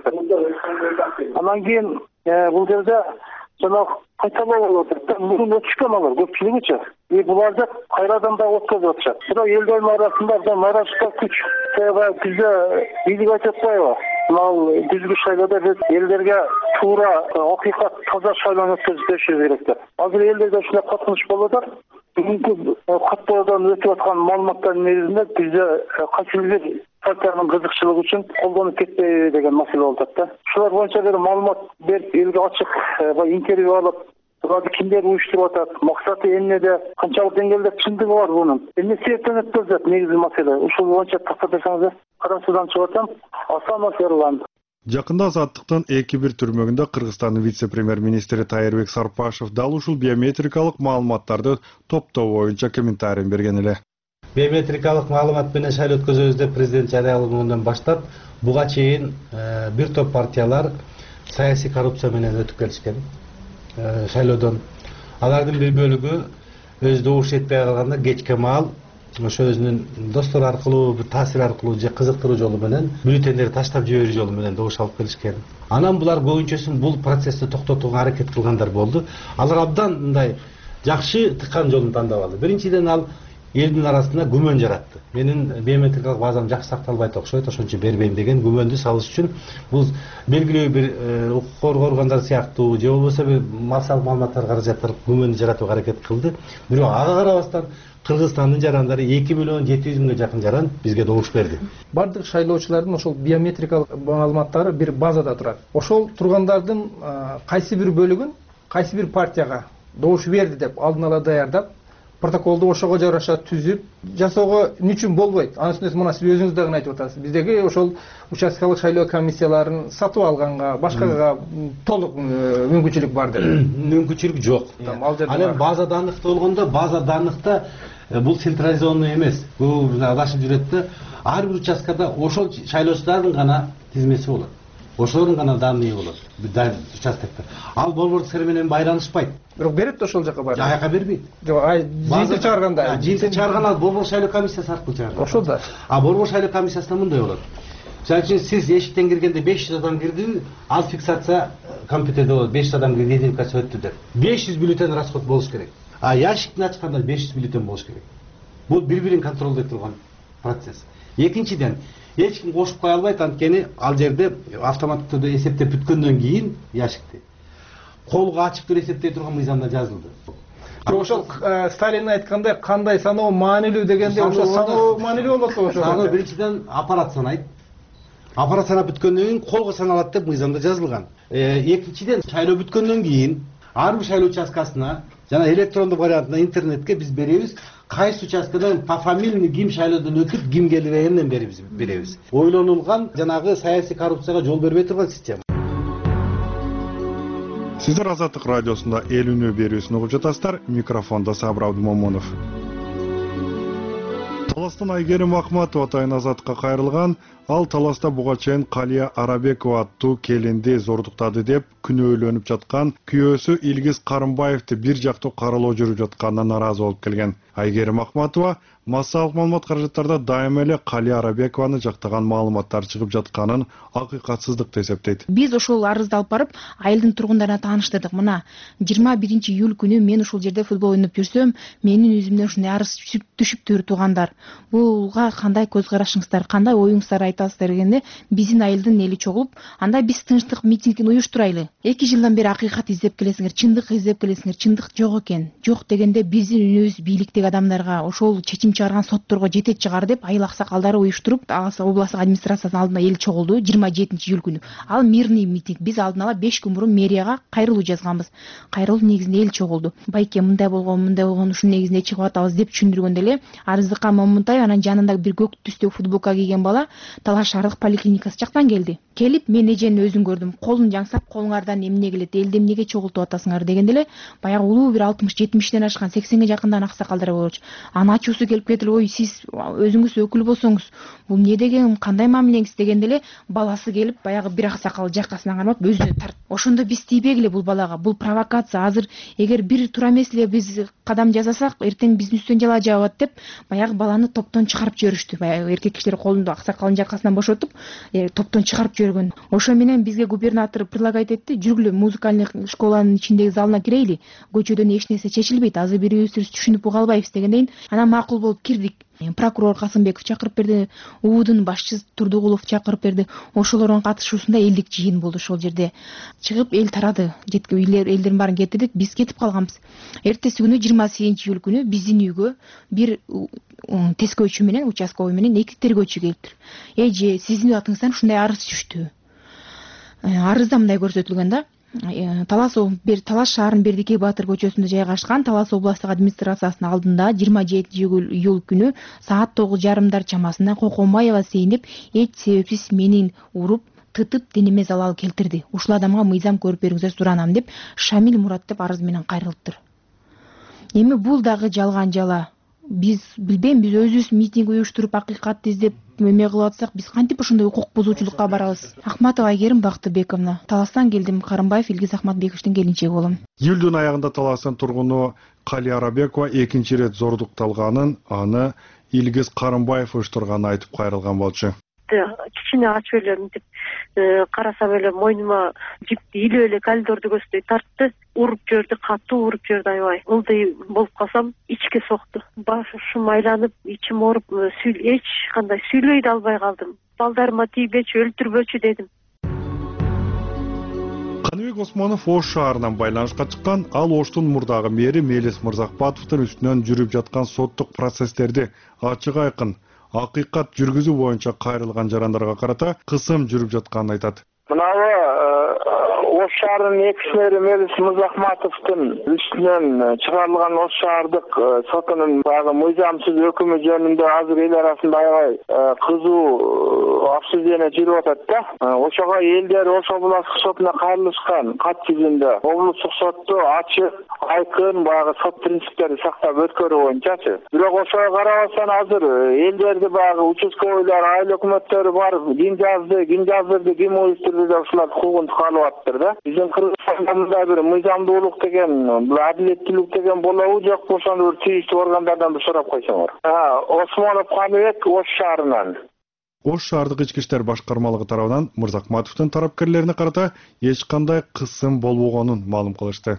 Анан кийин бул жерде жана кайталоо болуп атат. Мурун өтүшкөн алар көпчүлүгүчү. Буларды кайрадан да өткөзүп атышат. Бирок элдердин арасында наразычылык күч. Бизде бийлик айтып атпайбы? Ал күзгү шайлоодо биз элдерге туура акыйкат таза шайлоону өткөзүп беришибиз керек деп. Азыр элдерде ушундай коркунуч болуп атат. Бүгүнкү каттоодон өтүп аткан маалыматтардын негизинде бизде кайсы бир партиянын кызыкчылыгы үчүн колдонуп кетпейби деген маселе болуп атат да. Ушулар боюнча бир маалымат берип, элге ачык интервью алып, буга кимдер уюштуруп атат, максаты эмнеде, канчалык деңгээлде чындыгы бар бунун. Эмне себептен өткөзүлөт негизги маселе. Ушул боюнча тактап берсеңиз, Кара Суудан чыгып атам. Асанов Эрлан. Жакында Азаттыктын эки бир түрмөгүндө Кыргызстандын вице-премьер-министри Тайырбек Сарпашев дал ушул биометрикалык маалыматтарды топтоо боюнча комментарий берген эле. Биометрикалык маалымат менен шайлоо өткөзөбүз деп президент жарыялагандан баштап буга чейин бир топ партиялар саясий коррупция менен өтүп келишкен шайлоодон. Алардын бир бөлүгү өз добуш жетпей калганда кечке маал ошо өзүнүн достору аркылуу, бир таасир аркылуу же кызыктыруу жолу менен бюллетендерди таштап жиберүү жолу менен добуш алып келишкен. Анан булар көбүнчөсүн бул процессти токтотууга аракет кылгандар болду. Алар абдан мындай жакшы тыккан жолун тандап алды. Биринчиден ал элдин арасында күмөн жаратты. Менин биометрикалык базам жакшы сакталбайт окшойт, ошончо бербейм деген күмөндү салыш үчүн бул белгилүү бир укук коргоо органдары сыяктуу же болбосо бир массалык маалыматтар каражаттар күмөндү жаратууга аракет кылды. Бирок ага карабастан Кыргызстандын жарандары 2.700.000 жакын жаран бизге добуш берди. Бардык шайлоочулардын ошол биометрикалык маалыматтары бир базада турат. Ошол тургандардын кайсы бир бөлүгүн кайсы бир партияга добуш берди деп алдын ала даярдап, протоколду ошого жараша түзүп жасоого эмне үчүн болбойт? Анын үстүнө мына сиз өзүңүз дагы айтып атасыз. Биздеги ошол участкалык шайлоо комиссияларын сатып алганга, башкага толук мүмкүнчүлүк бар деп. Мүмкүнчүлүк жок. Ал эми база даныкта болгондо, база даныкта бул централизованный эмес. Бул адашып жүрөт да. Ар бир участкада ошол шайлоочулардын гана тизмеси болот. Ошолордун гана данные болот. Участкта. Ал борбордук сер менен байланышпайт. Бирок берет ошол жака барып. Жака бербейт. Жок, жыйынтык чыгарганда. Жыйынтык чыгарган ал борбор шайлоо комиссиясы аркылуу чыгарат. Ошол да. А борбор шайлоо комиссиясында мындай болот. Мисалы үчүн сиз эшиктен киргенде 500 адам кирди, ал фиксация компьютерде болот. 500 адам кирди, идентификация өттү деп. 500 бюллетен расход болуш керек. А ящикти ачканда 500 бюллетен болуш керек. Бул бири-бирин контролдой турган процесс. Экинчиден, эч ким кошуп кое албайт, анткени ал жерде автоматтык түрдө эсептеп бүткөндөн кийин ящикти колго ачып туруп эсептей турган мыйзамда жазылды. Ошол Сталин айткандай кандай саноо маанилүү дегенде ошо саноо маанилүү болот ошо. Саноо биринчиден аппарат санайт. Аппарат санап бүткөндөн кийин колго саналат деп мыйзамда жазылган. Экинчиден шайлоо бүткөндөн кийин ар бир шайлоо участкасына жана электрондук вариантында интернетке биз беребиз. Кайсы участкадан пофамилный ким шайлоодон өтүп, ким келбегенин беребиз. Ойлонулган жанагы саясий коррупцияга жол бербей турган система. Сиздер Азаттык радиосунда эл үнү берүүсүн угуп жатасыздар. Микрофондо Сабыр Абдымомунов. Таластан Айгерим Ахматова атайын Азаттыкка кайрылган. Ал таласта буга чейин Калия Арабекова аттуу келинди зордуктады деп күнөөлөнүп жаткан күйөөсү Илгиз Карымбаевди бир жактуу каралоо жүрүп жатканына наразы болуп келген. Айгерим Ахматова массалык маалымат каражаттарда дайыма эле Калия Арабекованы жактаган маалыматтар чыгып жатканын акыйкатсыздык деп эсептейт. Биз ошол арызды алып барып, айылдын тургундарына тааныштырдык. Мына 21-июль күнү мен ошол жерде футбол ойноп жүрсөм, менин өзүмдөн ушундай арыз түшүптүр туугандар. Буга кандай көз карашыңыздар, кандай оюңуздар айтасыздар дегенде, биздин айылдын эли чогулуп, анда биз тынчтык митингин уюштурайлы. 2 жылдан бери акыйкат издеп келесиңер, чындык издеп келесиңер, чындык жок экен. Жок дегенде биздин үнүбүз бийликтеги адамдарга, ошол чечим чыгарган сотторго жетет чыгар деп айыл аксакалдары уюштуруп, областтык администрациясынын алдына эл чогулду 27-июль күнү. Ал мирный митинг. Биз алдын ала 5 күн мурун мэрияга кайрылуу жазганбыз. Кайрылуу негизинде эл чогулду. Байке мындай болгон, ушунун негизинде чыгып атабыз деп түшүндүргөндө эле Арыздыкка Момунтай анан жанында бир көк түстөгү футболка кийген бала Талаш шаардык поликлиникасы жактан келди. Келип мен эжени өзүм көрдүм. Колун жаңсап, колуңардан эмне келет, элди эмнеге чогултуп атасыңар дегенде эле баягы улуу бир 60-70-тен ашкан 80ге жакындан аксакалдар болчу. Анын ачуусу келип кетип, ой сиз өзүңүз өкүл болсоңуз, бул эмне деген, кандай мамилеңиз дегенде эле баласы келип баягы бир аксакал жакасынан кармап өзүнө тарт. Ошондо биз тийбегиле бул балага, бул провокация. Азыр эгер бир туура эмес эле биз кадам жасасак, эртең биздин үстөн жала жаабат деп баягы баланы топтон чыгарып жиберишти. Баягы эркек кишилер колунду аксакалдын жакасынан бошотуп, топтон чыгарып жибергөн. Ошо менен бизге губернатор предлагать этти, жүргүлө музыкальный школанын ичиндеги залына кирейли. Көчөдөн эч нерсе чечилбейт, азыр бирибиз түшүнүп уга албайбыз дегенден анан макул болуп кирдик. Прокурор Касымбеков чакырып берди, УУдун башчысы Турдугулов чакырып берди. Ошолордун катышуусунда элдик жыйын болду ошол жерде. Чыгып эл тарады. Элдердин баарын кетирдик, биз кетип калганбыз. Эртеси күнү 28-июль күнү биздин үйгө бир тескөөчү менен, участковый менен 2 тергөөчү келиптир. Эже, сиздин атыңыздан ушундай арыз түштү. Арызда мындай көрсөтүлгөн да. Талаш шаарынын Бердикей Батыр көчөсүндө жайгашкан Талас областтык администрациясынын алдында 27-июль күнү саат 9:30 чамасында Кокомаева Сейнеп эч себепсиз менин уруп, тытып денеме залал келтирди. Ушул адамга мыйзам көрүп бериңиздер суранам деп Шамил Мурат деп арыз менен кайрылыптыр. Эми бул дагы жалган жала. Биз билбейм, биз өзүбүз митинг уюштуруп акыйкатты издеп эме кылып атсак, биз кантип ушундай укук бузуучулукка барабыз? Ахматова Айгерим Бактыбековна, Таластан келдим. Карымбаев Илгиз Ахматбековичтин келинчеги болом. Июлдун аягында Таластын тургуну Калия Арабекова экинчи рет зордукталганын, аны Илгиз Карымбаев уюштурганын айтып кайрылган болчу. жипти кичине ачып эле мынтип карасам эле мойнума жипти илип эле калидорду көздөй тартты, уруп жиберди, катуу уруп жиберди, аябай ылдый болуп калсам ичке сокту. Башым айланып, ичим ооруп, эч кандай сүйлөй да албай калдым. Балдарыма тийбечи, өлтүрбөчү дедим. Каныбек Осмонов Ош шаарынан байланышка чыккан, ал Оштун мурдагы мэри Мелис Мырзакбатовдун үстүнөн жүрүп жаткан соттук процесстерди ачык айкын акыйкат жүргүзүү боюнча кайрылган жарандарга карата кысым жүрүп жатканын айтат. Мынабы Ош шаарынын экс-мэри Мелис Мырзакбатовдун үстүнөн чыгарылган Ош шаардык сотунун баягы мыйзамсыз өкүмү жөнүндө азыр эл арасында аябай кызуу обсуждение жүрүп атат да. Ошого элдер Ош областтык сотуна кайрылышкан кат жүзүндө облустук сотту ачык, айкын баягы сот принциптерин сактап өткөрүү боюнчачы. Бирок ошого карабастан азыр элдерди баягы участковыйлар, айыл өкмөттөрү бар, ким жаздырды, ким уюштурду деп ушулар хукукун каалап атыптыр да. Биздин Кыргызстанда мындай бир мыйзамдуулук деген, адилеттүүлүк деген болобу, жокпу, ошону бир тийиштүү органдардан бир сурап койсоңор. Осмонов Каныбек Ош шаарынан. Ош шаардык ички иштер башкармалыгы тарабынан Мырзакбатовдун тарапкерлерине карата эч кандай кысым болбогонун маалым кылышты.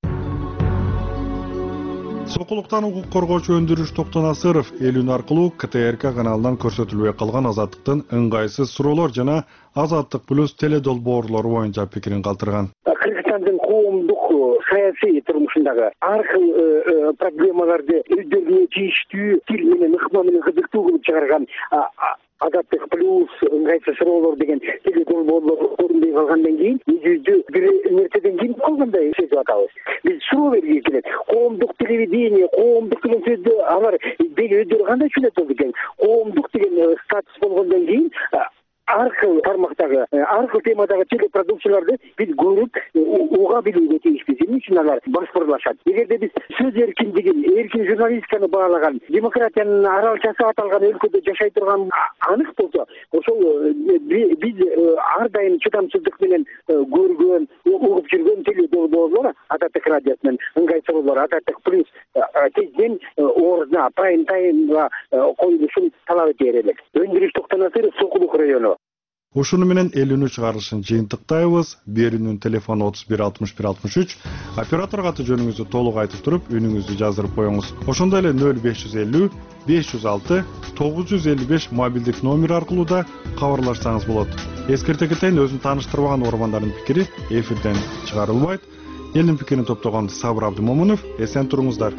Сокулуктан укук коргоочу Өндүрүш Токтонасыров эл үн аркылуу КТРК каналынан көрсөтүлбөй калган Азаттыктын ыңгайсыз суроолор жана Азаттык плюс теледолбоорлору боюнча пикирин калтырган. Кыргызстандын коомдук саясий турмушундагы ар кыл проблемаларды өздөрүнө тийиштүү тил менен ыкма менен кызыктуу кылып чыгарган Азаттык плюс ыңгайсыз суроолор деген теледолбоорлор көрүнбөй калгандан кийин өзүбүздү бир нерседен кийин калгандай сезип атабыз. Биз суроо бергибиз келет. Коомдук телевидение, коомдук деген сөздү алар өздөрү кандай түшүнөт болду экен? Коомдук деген статус болгондон кийин ар кыл тармактагы, ар кыл темадагы телепродукцияларды биз көрүп, уга билүүгө тийишпиз. Эмне үчүн алар башкарылышат? Эгерде биз сөз эркиндигин, эркин журналистиканы баалаган, демократиянын аралчасы аталган өлкөдө жашай турган анык болсо, ошол биз ар дайым чыдамсыздык менен көргөн, угуп жүргөн теледолбоорлор Азаттык радиосунун ыңгай суроолор, Азаттык плюс тезден ордуна, прайм таймга коюлушун талап этер элек. Өндүрүш Токтонасыров, Сокулук району. Ушуну менен эл үнү чыгарылышын жыйынтыктайбыз. Берүүнүн телефону 31 61 63. Операторго аты жөнүңүздү толук айтып туруп, үнүңүздү жаздырып коюңуз. Ошондой эле 0550 506 955 мобилдик номер аркылуу да кабарлашсаңыз болот. Эскерте кетейин, өзүн тааныштырбаган угармандардын пикири эфирден чыгарылбайт. Элдин пикирин топтогон Сабыр Абдымомунов, эсен туруңуздар.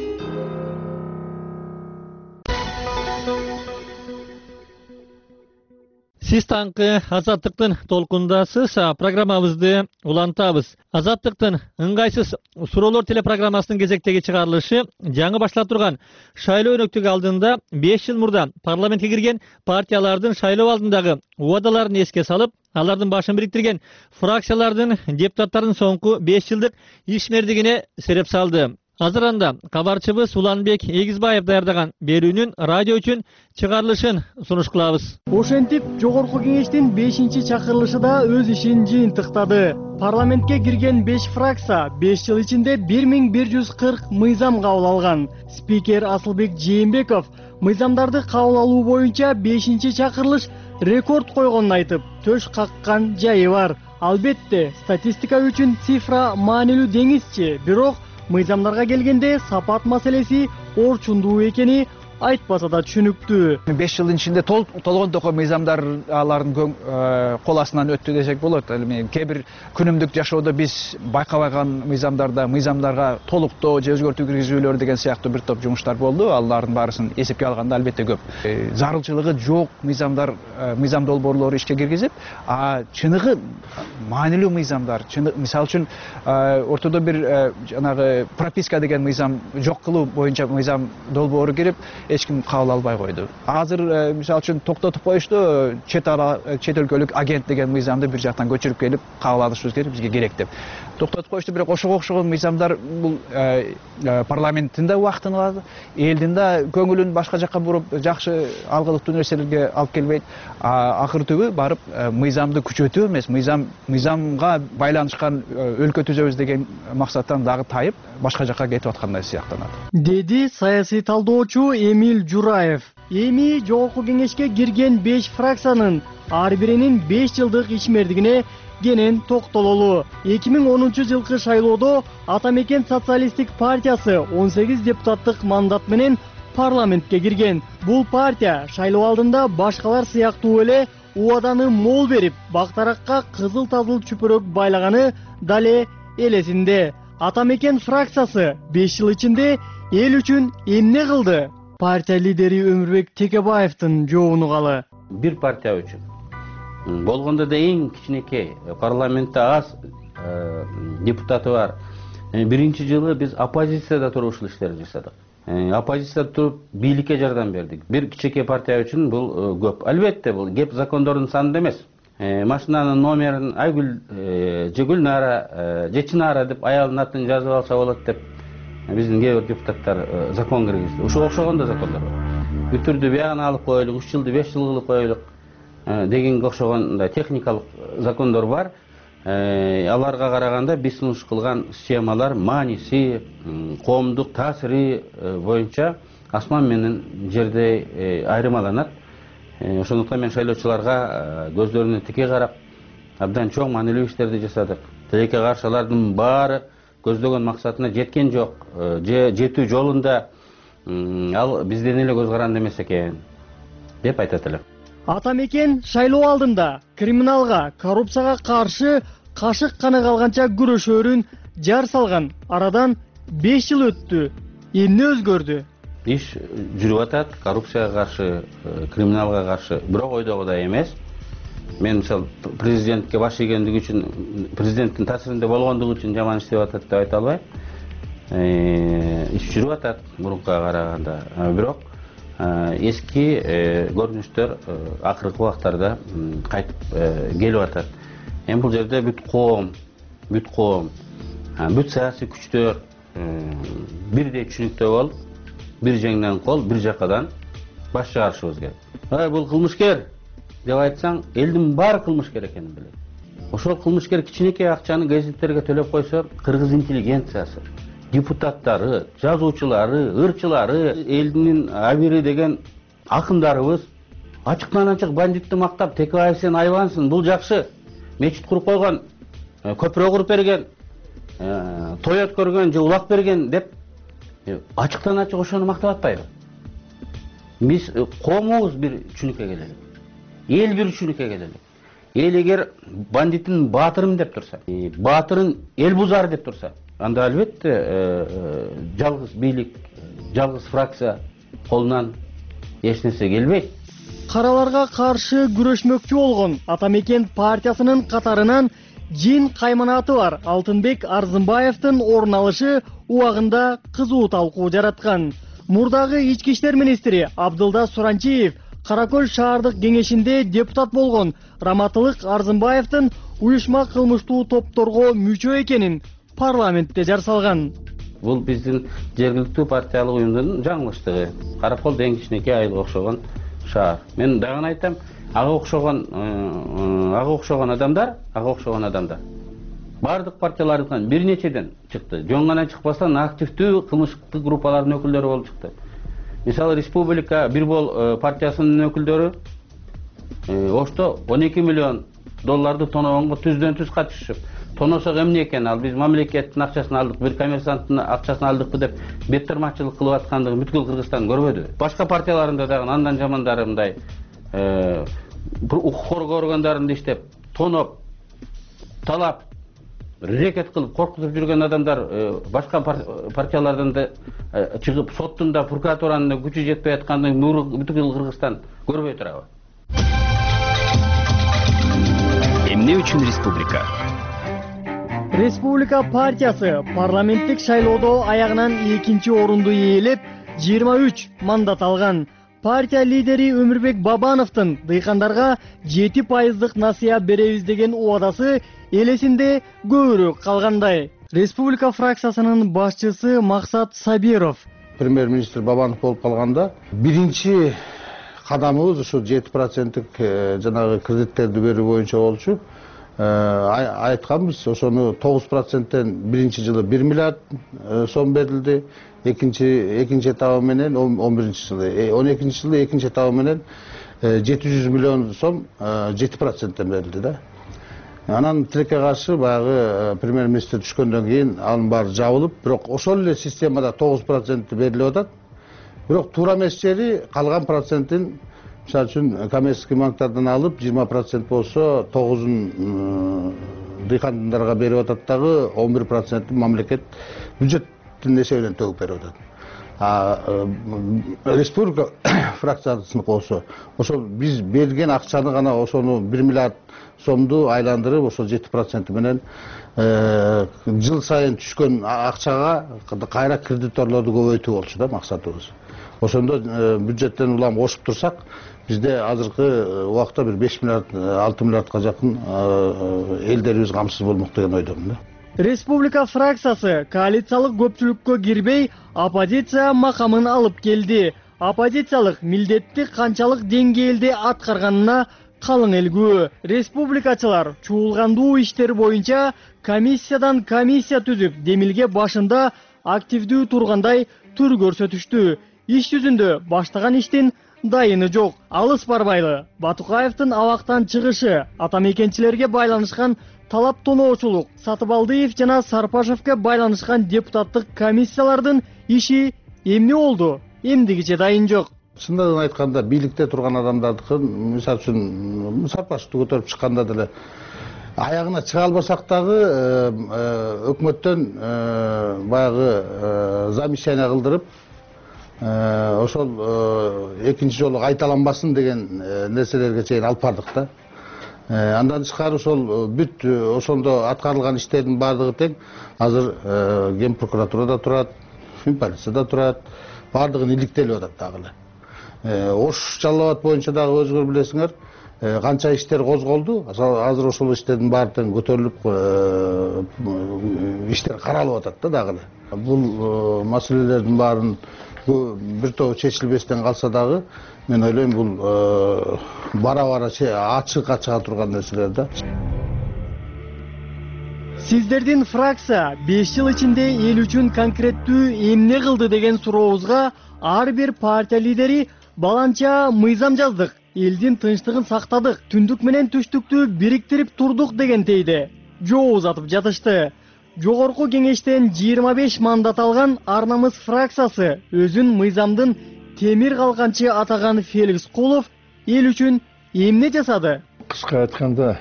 Сиз таңкы Азаттыктын толкундасыз. Программабызды улантабыз. Азаттыктын ыңгайсыз суроолор телепрограммасынын кезектеги чыгарылышы жаңы башталып турган шайлоо өнөктүгү алдында 5 жыл мурда парламентке кирген партиялардын шайлоо алдындагы убадаларын эске салып, алардын башын бириктирген фракциялардын депутаттарынын соңку 5 жылдык ишмердигине сереп салды. Азыр анда кабарчыбыз Уланбек Эгизбаев даярдаган берүүнүн радио үчүн чыгарылышын сунуш кылабыз. Ошентип, жогорку кеңештин 5-чакырылышы да өз ишин жыйынтыктады. Парламентке кирген 5 фракция 5 жыл ичинде 1140 мыйзам кабыл алган. Спикер Асылбек Жээнбеков мыйзамдарды кабыл алуу боюнча 5-чакырылыш рекорд койгонун айтып, төш каккан жайы бар. Албетте, статистика үчүн цифра маанилүү деңизчи, бирок мыйзамдарга келгенде сапат маселеси орчундуу экени айтпаса да түшүнүктүү. 5 жылдын ичинде толгон токой мыйзамдар алардын кол астынан өттү десек болот. Кээ бир күнүмдүк жашоодо биз байкабаган мыйзамдарга толуктоо же өзгөртүү киргизүүлөр деген сыяктуу бир топ жумуштар болду. Алардын баарысын эсепке алганда албетте көп. Зарылчылыгы жок мыйзам долбоорлору ишке киргизип, чыныгы маанилүү мыйзамдар, мисалы үчүн ортодо бир жанагы прописка деген мыйзам жок кылуу боюнча мыйзам долбоору кирип, эч ким кабыл албай койду. Азыр мисалы үчүн токтотуп коюшту, чет өлкөлүк агент деген мыйзамды бир жактан көчүрүп келип кабыл алышыбыз бизге керек деп. Токтотуп коюшту, бирок ошого окшогон мыйзамдар бул парламенттин да убактын алат, элдин да көңүлүн башка жакка буруп, жакшы алгылыктуу нерселерге алып келбейт. Акыр түбү барып мыйзамды күчөтүү эмес, мыйзамга байланышкан өлкө түзөбүз деген максаттан дагы тайып, башка жакка кетип аткандай сыяктанат. Деди саясий талдоочу Эмил Жураев. эми жогорку кеңешке кирген 5 фракциянын ар биринин 5 жылдык ишмердигине кенен токтололу. 2010 жылкы шайлоодо Ата Мекен социалисттик партиясы 18 депутаттык мандат менен парламентке кирген. Бул партия шайлоо алдында башкалар сыяктуу эле убаданы мол берип, бактаракка кызыл тазыл чүпөрөк байлаганы дале элесинде. Ата Мекен фракциясы 5 жыл ичинде эл үчүн эмне кылды? Партия лидери Өмүрбек Текебаевдин жообун угалы. Бир партия үчүн болгондо да эң кичинекей парламентте аз депутаты бар. Биринчи жылы биз оппозицияда туруп ушул иштерди жасадык. Оппозицияда туруп бийликке жардам бердик. Бир кичинекей партия үчүн бул көп. Албетте бул кеп закондордун санында эмес. Машинанын номерин Айгүл же Гүлнара же Чынара деп аялдын атын жазып алса болот деп биздин кээ бир депутаттар закон киргизди. Ушуга окшогон да закондор бар. Бүтүрдү биягына алып коелук, 3 жылды 5 жыл кылып коелук дегенге окшогон техникалык закондор бар. Аларга караганда биз сунуш кылган схемалар мааниси, коомдук таасири боюнча асман менен жердей айырмаланат. Ошондуктан мен шайлоочуларга көздөрүнө тике карап, абдан чоң маанилүү иштерди жасадык. Тилекке каршылардын баары көздөгөн максатына жеткен жок, же жетүү жолунда ал бизден эле көз каранды эмес экен деп айтат элем. Ата Мекен шайлоо алдында криминалга, коррупцияга каршы кашык каны калганча күрөшөрүн жар салган. Арадан 5 жыл өттү. Эмне өзгөрдү? Иш жүрүп атат, коррупцияга каршы, криминалга каршы, бирок ойдогудай эмес. Мен мисалы президентке баш ийгендиги үчүн, президенттин таасиринде болгондугу үчүн жаман иштеп атат деп айта албайм. Иш жүрүп атат мурункуга караганда, бирок эски көрүнүштөр акыркы убактарда кайтып келип атат. Эми бул жерде бүт коом, бүт саясий күчтөр бирдей түшүнүктүү болуп, бир жеңден кол, бир жакадан баш чыгарышыбыз керек. Бул кылмышкер деп айтсаң, элдин баары кылмышкер экенин билет. Ошол кылмышкер кичинекей акчаны газеттерге төлөп койсо, кыргыз интеллигенциясы, депутаттары, жазуучулары, ырчылары, элдин абири деген акындарыбыз ачыктан ачык бандитти мактап, Текебаев сен айбансың, бул жакшы, мечит куруп койгон, көпүрө куруп берген, той өткөргөн же улак берген деп ачыктан ачык ошону мактап атпайбы? Биз коомубуз бир чүнүккө келелик. Эл бир чүнүккө келелик. Эл эгер бандитин баатырым деп турса, баатырын эл бузар деп турса, анда албетте жалгыз бийлик, жалгыз фракция колунан эч нерсе келбейт. Караларга каршы күрөшмөкчү болгон Ата Мекен партиясынын катарынан Жин кайманаты бар Алтынбек Арзымбаевдин орун алышы убагында кызуу талкуу жараткан. Мурдагы ички иштер министри Абдылда Суранчиев Каракөл шаардык кеңешинде депутат болгон Раматылык Арзымбаевдин уюшма кылмыштуу топторго мүчө экенин парламентте жар салган. Бул биздин жергиликтүү партиялык уюмдун жаңылыштыгы. Каракөл эң кичинекей айылга окшогон шаар. Мен дагы айтам, ага окшогон адамдар бардык партиялардан бир нечеден чыкты. Жөн гана чыкпастан активдүү кылмыштык группалардын өкүлдөрү болуп чыкты. Мисалы Республика Бирбол партиясынын өкүлдөрү Ошто 12 миллион долларды тоногонго түздөн түз катышып, тоносок эмне экен, ал биз мамлекеттин акчасын алдык, бир коммерсанттын акчасын алдыкпы деп беттирмачылык кылып аткандыгын бүткүл Кыргызстан көрбөдү. Башка партияларында дагы андан жамандары мындай укук коргооргандарын иштеп, тоноп, талап, рекет кылып коркутуп жүргөн адамдар башка партиялардан да чыгып, соттун да, прокуратуранын да күчү жетпей аткандыгын бүткүл Кыргызстан көрбөй турабы? Эмне үчүн республика? Республика партиясы парламенттик шайлоодо аягынан 2-чи орунду ээлеп 23 мандат алган. Партия лидери Өмүрбек Бабановдун дыйкандарга 7% насыя беребиз деген убадасы элесинде көбүрөөк калгандай. Республика фракциясынын башчысы Максат Сабиров. Премьер-министр Бабанов болуп калганда биринчи кадамыбыз ушу 7%-тык жанагы кредиттерди берүү боюнча болчу. айтканбыз. Ошону 9%тен биринчи жылы 1 миллиард сом берилди. Экинчи этабы менен 11-ci жылы, 12-ci жылы экинчи этабы менен 700 миллион сом 7%тен берилди да. Анан тилекке каршы баягы премьер-министр түшкөндөн кийин анын баары жабылып, бирок ошол эле системада 9% берилип атат. Бирок туура эмес жери калган процентин, мисалы үчүн коммерческий банктардан алып 20% болсо 9-ун дыйкандарга берип атат дагы 11% мамлекет бюджеттин эсебинен төгүп берип атат. Республика фракциясыныкы болсо ошол биз берген акчаны гана ошону 1 миллиард сомду айландырып, ошол 7% менен жыл сайын түшкөн акчага кайра кредиторлорду көбөйтүү болчу да максатыбыз. Ошондо бюджеттен улам кошуп турсак, бизде азыркы убакта бир 5 миллиард 6 миллиардка жакын элдерибиз камсыз болмок деген ойдомун да. Республика фракциясы коалициялык көпчүлүккө кирбей, оппозиция макамын алып келди. Оппозициялык милдетти канчалык деңгээлде аткарганына калың элгүү. Республикачылар чуулгандуу иштер боюнча комиссиядан комиссия түзүп, демилге башында активдүү тургандай түр көрсөтүштү. Иш жүзүндө баштаган иштин дайыны жок. Алыс барбайлы Батукаевдин абактан чыгышы, атамекенчилерге байланышкан талап тоноочулук, Сатыбалдыев жана Сарпашевке байланышкан депутаттык комиссиялардын иши эмне болду? Эмдигиче дайын жок. Чындыгын айтканда, бийликте турган адамдардыкын, мисалы үчүн Сарпашевди көтөрүп чыкканда деле аягына чыга албасак дагы өкмөттөн баягы замещание кылдырып, ошол экинчи жолу кайталанбасын деген нерселерге чейин алып бардык да. Андан тышкары ошол бүт ошондо аткарылган иштердин баардыгы тең азыр Ген прокуратурада турат, полицияда турат, баардыгын иликтелип атат дагы эле. Ош Жалал Абад боюнча дагы өзүңөр билесиңер, канча иштер козголду. Азыр ошол иштердин баары тең көтөрүлүп, иштер каралып атат да дагы эле. Бул маселелердин баарын бир топ чечилбестен калса дагы, мен ойлойм бул бара-бара ачыкка чыга турган нерселер да. Сиздердин фракция 5 жыл ичинде эл үчүн конкреттүү эмне кылды деген сурообузга ар бир партия лидери баланча мыйзам жаздык, элдин тынчтыгын сактадык, түндүк менен түштүктү бириктирип турдук дегендейди. Жоо узатып жатышты. Жогорку кеңештен 25 мандат алган Ар намыс фракциясы өзүн мыйзамдын темир калканчы атаган Феликс Кулов эл үчүн эмне жасады? Кыска айтканда,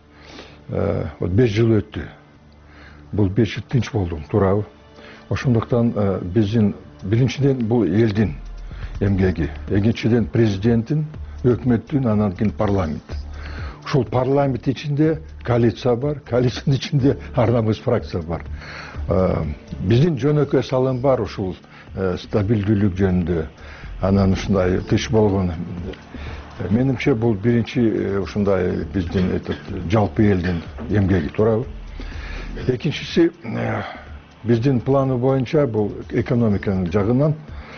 5 жыл өттү. Бул 5 жыл тынч болду, туурабы? Ошондуктан биздин биринчиден бул элдин эмгеги, экинчиден президенттин, өкмөттүн, анан кийин парламент. Ушул парламент ичинде коалиция бар, коалициянын ичинде Ар намыс фракция бар. Биздин жөнөкөй салым бар ушул стабилдүүлүк жөнүндө. Анан ушундай тыш болгон. Менимче бул биринчи ушундай биздин жалпы элдин эмгеги, туурабы? Экинчиси, биздин планы боюнча бул экономиканын жагынан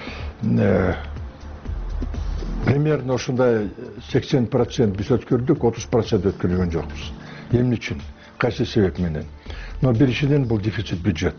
примерно ушундай 80% биз өткөрдүк, 30% өткөргөн жокпуз. Эмне үчүн? Кайсы себеп менен? Но биринчиден бул дефицит бюджет.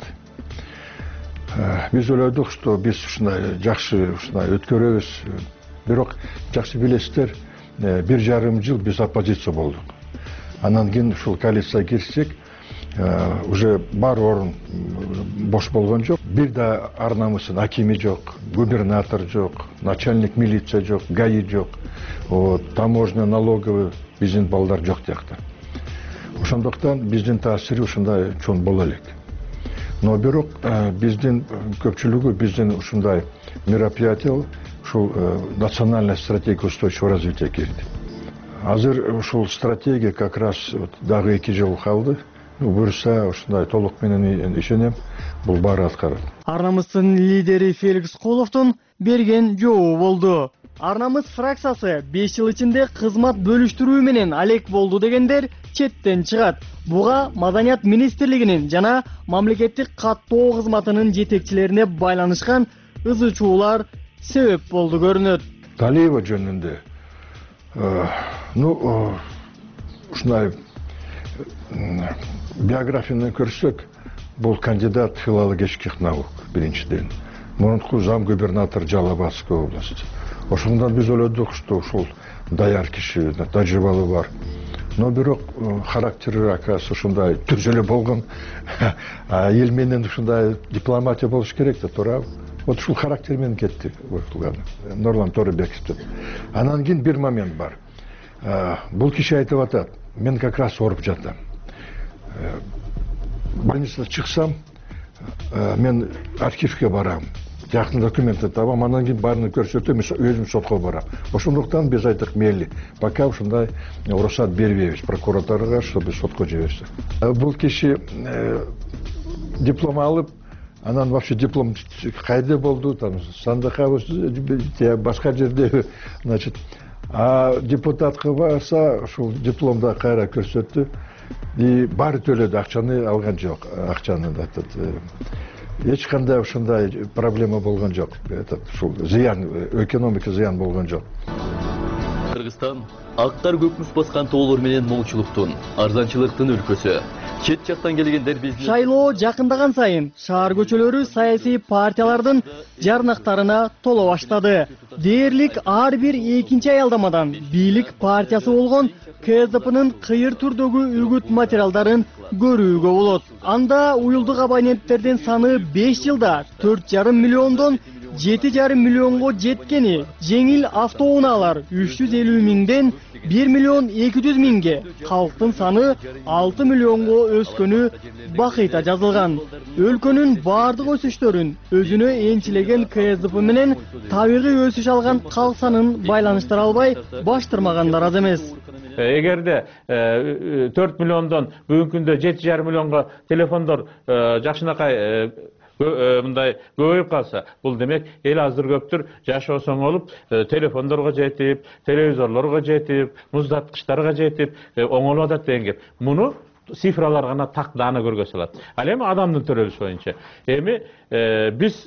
Биз ойлодук, что биз ушундай жакшы өткөрөбүз. Бирок жакшы билесиздер, 1,5 жыл биз оппозиция болдук. Анан кийин ушул коалицияга кирсек, уже бар орун бош болгон жок. Бир да Ар намыстын акими жок, губернатор жок, начальник милиция жок, ГАИ жок, таможня, налоговый биздин балдар жок тиякта. Ошондуктан биздин таасири ушундай чоң боло элек. Но бирок биздин көпчүлүгү биздин ушундай мероприятие ушул национальная стратегия устойчивого развития кирди. Азыр ушул стратегия как раз дагы 2 жыл калды. Буюрса ушундай толук менен ишенем, бул баары аткарат. Ар намыстын лидери Феликс Куловдун берген жообу болду. Ар намыс фракциясы 5 жыл ичинде кызмат бөлүштүрүү менен алек болду дегендер четтен чыгат. Буга Маданият министрлигинин жана мамлекеттик каттоо кызматынын жетекчилерине байланышкан ызы-чуулар себеп болду көрүнөт. Талиева жөнүндө ушундай биографияны көрсөк, бул кандидат филологических наук биринчиден. Мурунку зам губернатор Жалалабадской области. Ошондон биз ойлодук, что ушул даяр киши, тажрыйбалы бар. Но бирок характери оказывается ушундай түз эле болгон. Эл менен ушундай дипломатия болуш керек да, туура. Вот ушул характер менен кетти Нурлан Торыбековден. Анан кийин бир момент бар. Бул киши айтып атат, мен как раз ооруп жатам. Больницадан чыксам, мен архивге барам. Жакын документти табам, анан кийин баарын көрсөтөм, өзүм сотко барам. Ошондуктан биз айттык, мейли, пока ушундай уруксат бербейбиз прокуратурага, чтобы сотко жиберсе. Бул киши диплом алып, анан вообще диплом кайда болду, там сандыкка башка жерде, значит, а депутатка барса, ушул дипломду кайра көрсөттү. И баары төлөдү, акчаны алган жок, акчаны эч кандай ушундай проблема болгон жок. Ушул зыян, экономика зыян болгон жок. Кыргызстан актар көкмүс баскан тоолор менен молчулуктун, арзанчылыктын өлкөсү. Чет жактан келгендер биз шайлоо жакындаган сайын шаар көчөлөрү саясий партиялардын жарнактарына толо баштады. Дээрлик ар бир экинчи аялдамадан бийлик партиясы болгон КСДПнын кыйыр түрдөгү үгүт материалдарын көрүүгө болот. Анда уюлдук абоненттердин саны 5 жылда 4,5 миллиондон 7,5 миллионго жеткени, жеңил автоунаалар 350 миңден 1 миллион 200 миңге, калктын саны 6 миллионго өскөнү бакыйта жазылган. Өлкөнүн бардык өсүштөрүн өзүнө энчилеген КСДП менен табигый өсүш алган калк санын байланыштыра албай баштырмагандар аз эмес. Эгерде 4 миллиондон бүгүнкү күндө 7,5 миллионго телефондор жакшынакай мындай көбөйүп калса, бул демек эл аздыр көптүр жашоосоң болуп, телефондорго жетип, телевизорлорго жетип, муздаткычтарга жетип, оңолуп атат деген кеп. Муну цифралар гана тактааны көргө салат. Ал эми адамдын төрөбүсү боюнча. Эми биз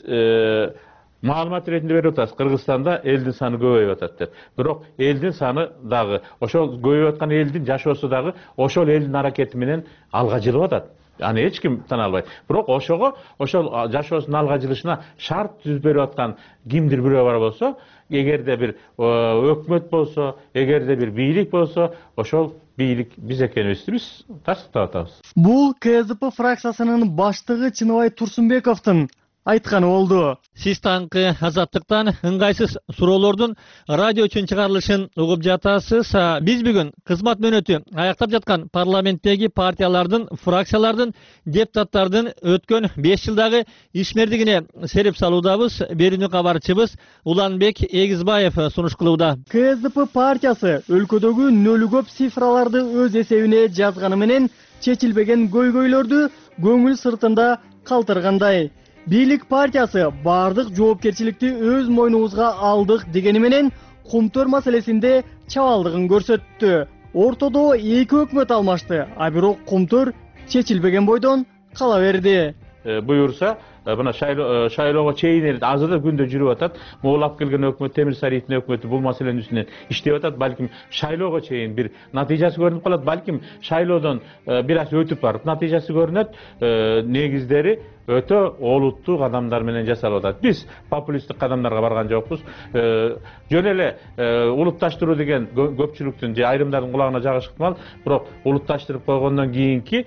маалымат ретинде берип атабыз, Кыргызстанда элдин саны көбөйүп атат деп. Бирок элдин саны дагы, ошол көбөйүп аткан элдин жашоосу дагы ошол элдин аракети менен алга жылып атат. Аны эч ким тана албайт. Бирок ошого, ошол жашоосунун алга жылышына шарт түзүп берип аткан кимдир бирөө бар болсо, эгерде бир өкмөт болсо, эгерде бир бийлик болсо, ошол бийлик биз экенибизди биз тастыктап атабыз. Бул КСДП фракциясынын баштыгы Чыныбай Турсунбековдун айтканы болду. Сиз таңкы Азаттыктан ыңгайсыз суроолордун радио үчүн чыгарылышын угуп жатасыз. Биз бүгүн кызмат мөөнөтү аяктап жаткан парламенттеги партиялардын, фракциялардын, депутаттардын өткөн 5 жылдагы ишмердигине сереп салуудабыз. Берүүнү кабарчыбыз Уланбек Эгизбаев сунуш кылууда. КСДП партиясы өлкөдөгү нөлү көп цифраларды өз эсебине жазганы менен чечилбеген көйгөйлөрдү көңүл сыртында калтыргандай. Бийлик партиясы бардык жоопкерчиликти өз мойнубузга алдык дегени менен кумтөр маселесинде чабалдыгын көрсөттү. Ортодо 2 өкмөт алмашты, а бирок кумтөр чечилбеген бойдон кала берди. Буюрса, мына шайлоого чейин азыр да күндө жүрүп атат. Моолап келген өкмөт, Темир Сариевдин өкмөтү бул маселенин үстүнөн иштеп атат. Балким шайлоого чейин бир натыйжасы көрүнүп калат. Балким шайлоодон бир аз өтүп барып натыйжасы көрүнөт. Негиздери өтө олуттуу кадамдар менен жасалып атат. Биз популисттик кадамдарга барган жокпуз. Жөн эле улутташтыруу деген көпчүлүктүн же айрымдардын кулагына жагышы ыктымал, бирок улутташтырып койгондон кийинки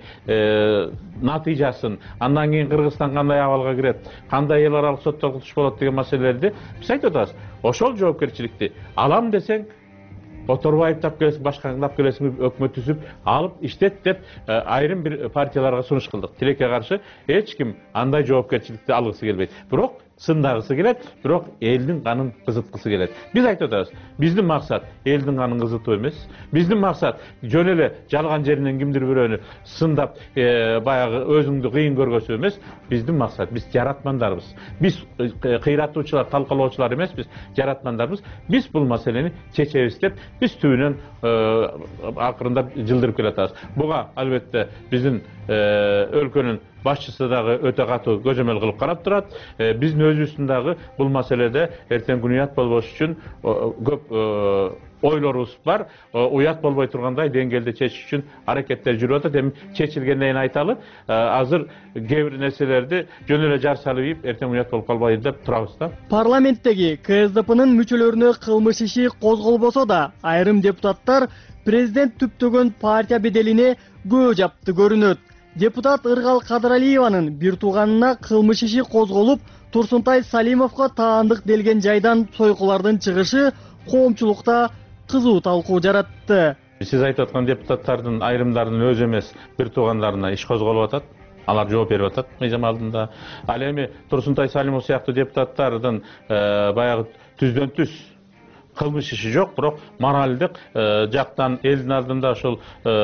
натыйжасын, андан кийин Кыргызстан кандай абалга кирет, кандай эл аралык соттолгуш болот деген маселелерди биз айтып атабыз. Ошол жоопкерчиликти алам десең, Оторбай айыптап келесиң, башкаңдап келесиң, өкмөт түзүп, алып иштет деп айрым бир партияларга сунуш кылдык. Тилекке каршы эч ким андай жоопкерчиликти алгысы келбейт. Бирок сындагысы келет, бирок элдин канын кызыткысы келет. Биз айтып атабыз, биздин максат элдин канын кызытуу эмес. Биздин максат жөн эле жалган жеринен кимдир бирөөнү сындап, баягы өзүңдү кыйын көргөзүү эмес. Биздин максат, биз жаратмандарбыз. Биз кыйратуучулар, талкалоочулар эмес, биз жаратмандарбыз. Биз бул маселени чечебиз деп, биз түбүнөн акырындап жылдырып келатабыз. Буга албетте биздин өлкөнүн башчысы дагы өтө катуу көзөмөл кылып карап турат. Биздин өзүбүздүн дагы бул маселеде эртең күнү уят болбош үчүн көп ойлорубуз бар. Уят болбой тургандай деңгээлде чечиш үчүн аракеттер жүрүп атат. Эми чечилгенден кийин айталы, азыр кээ бир нерселерди жөн эле жар салып ийип, эртең уят болуп калбайбы деп турабыз да. Парламенттеги КСДПнын мүчөлөрүнө кылмыш иши козголбосо да, айрым депутаттар президент түптөгөн партия беделине көө жапты көрүнөт. Депутат Ыргал Кадыралиеванын бир тууганына кылмыш иши козголуп, Турсунтай Салимовго таандык делген жайдан сойкулардын чыгышы коомчулукта кызуу талкуу жаратты. Сиз айтып аткан депутаттардын айрымдарынын өзү эмес, бир туугандарына иш козголуп атат. Алар жооп берип атат мыйзам алдында. Ал эми Турсунтай Салимов сыяктуу депутаттардын баягы түздөн түз кылмыш иши жок, бирок моралдык жактан элдин алдында ошол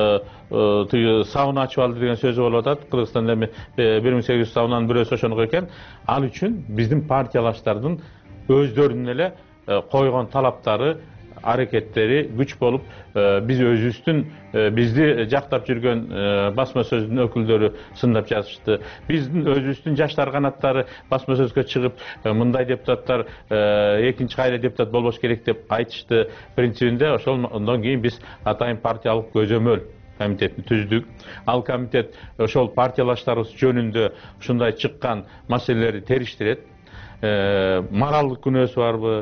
сауна ачып алды деген сөзү болуп атат. Кыргызстанда эми 1800 саунанын бирөөсү ошондой экен. Ал үчүн биздин партиялаштардын өздөрүнүн эле койгон талаптары, аракеттери күч болуп, биз өзүбүздүн бизди жактап жүргөн басма сөздүн өкүлдөрү сындап жазышты. Биздин өзүбүздүн жаштар канаттары басма сөзгө чыгып, мындай депутаттар экинчи кайра депутат болбош керек деп айтышты. Принцибинде ошондон кийин биз атайын партиялык көзөмөл комитетин түздүк. Ал комитет ошол партиялаштарыбыз жөнүндө ушундай чыккан маселелерди териштирет. Моралдык күнөөсү барбы,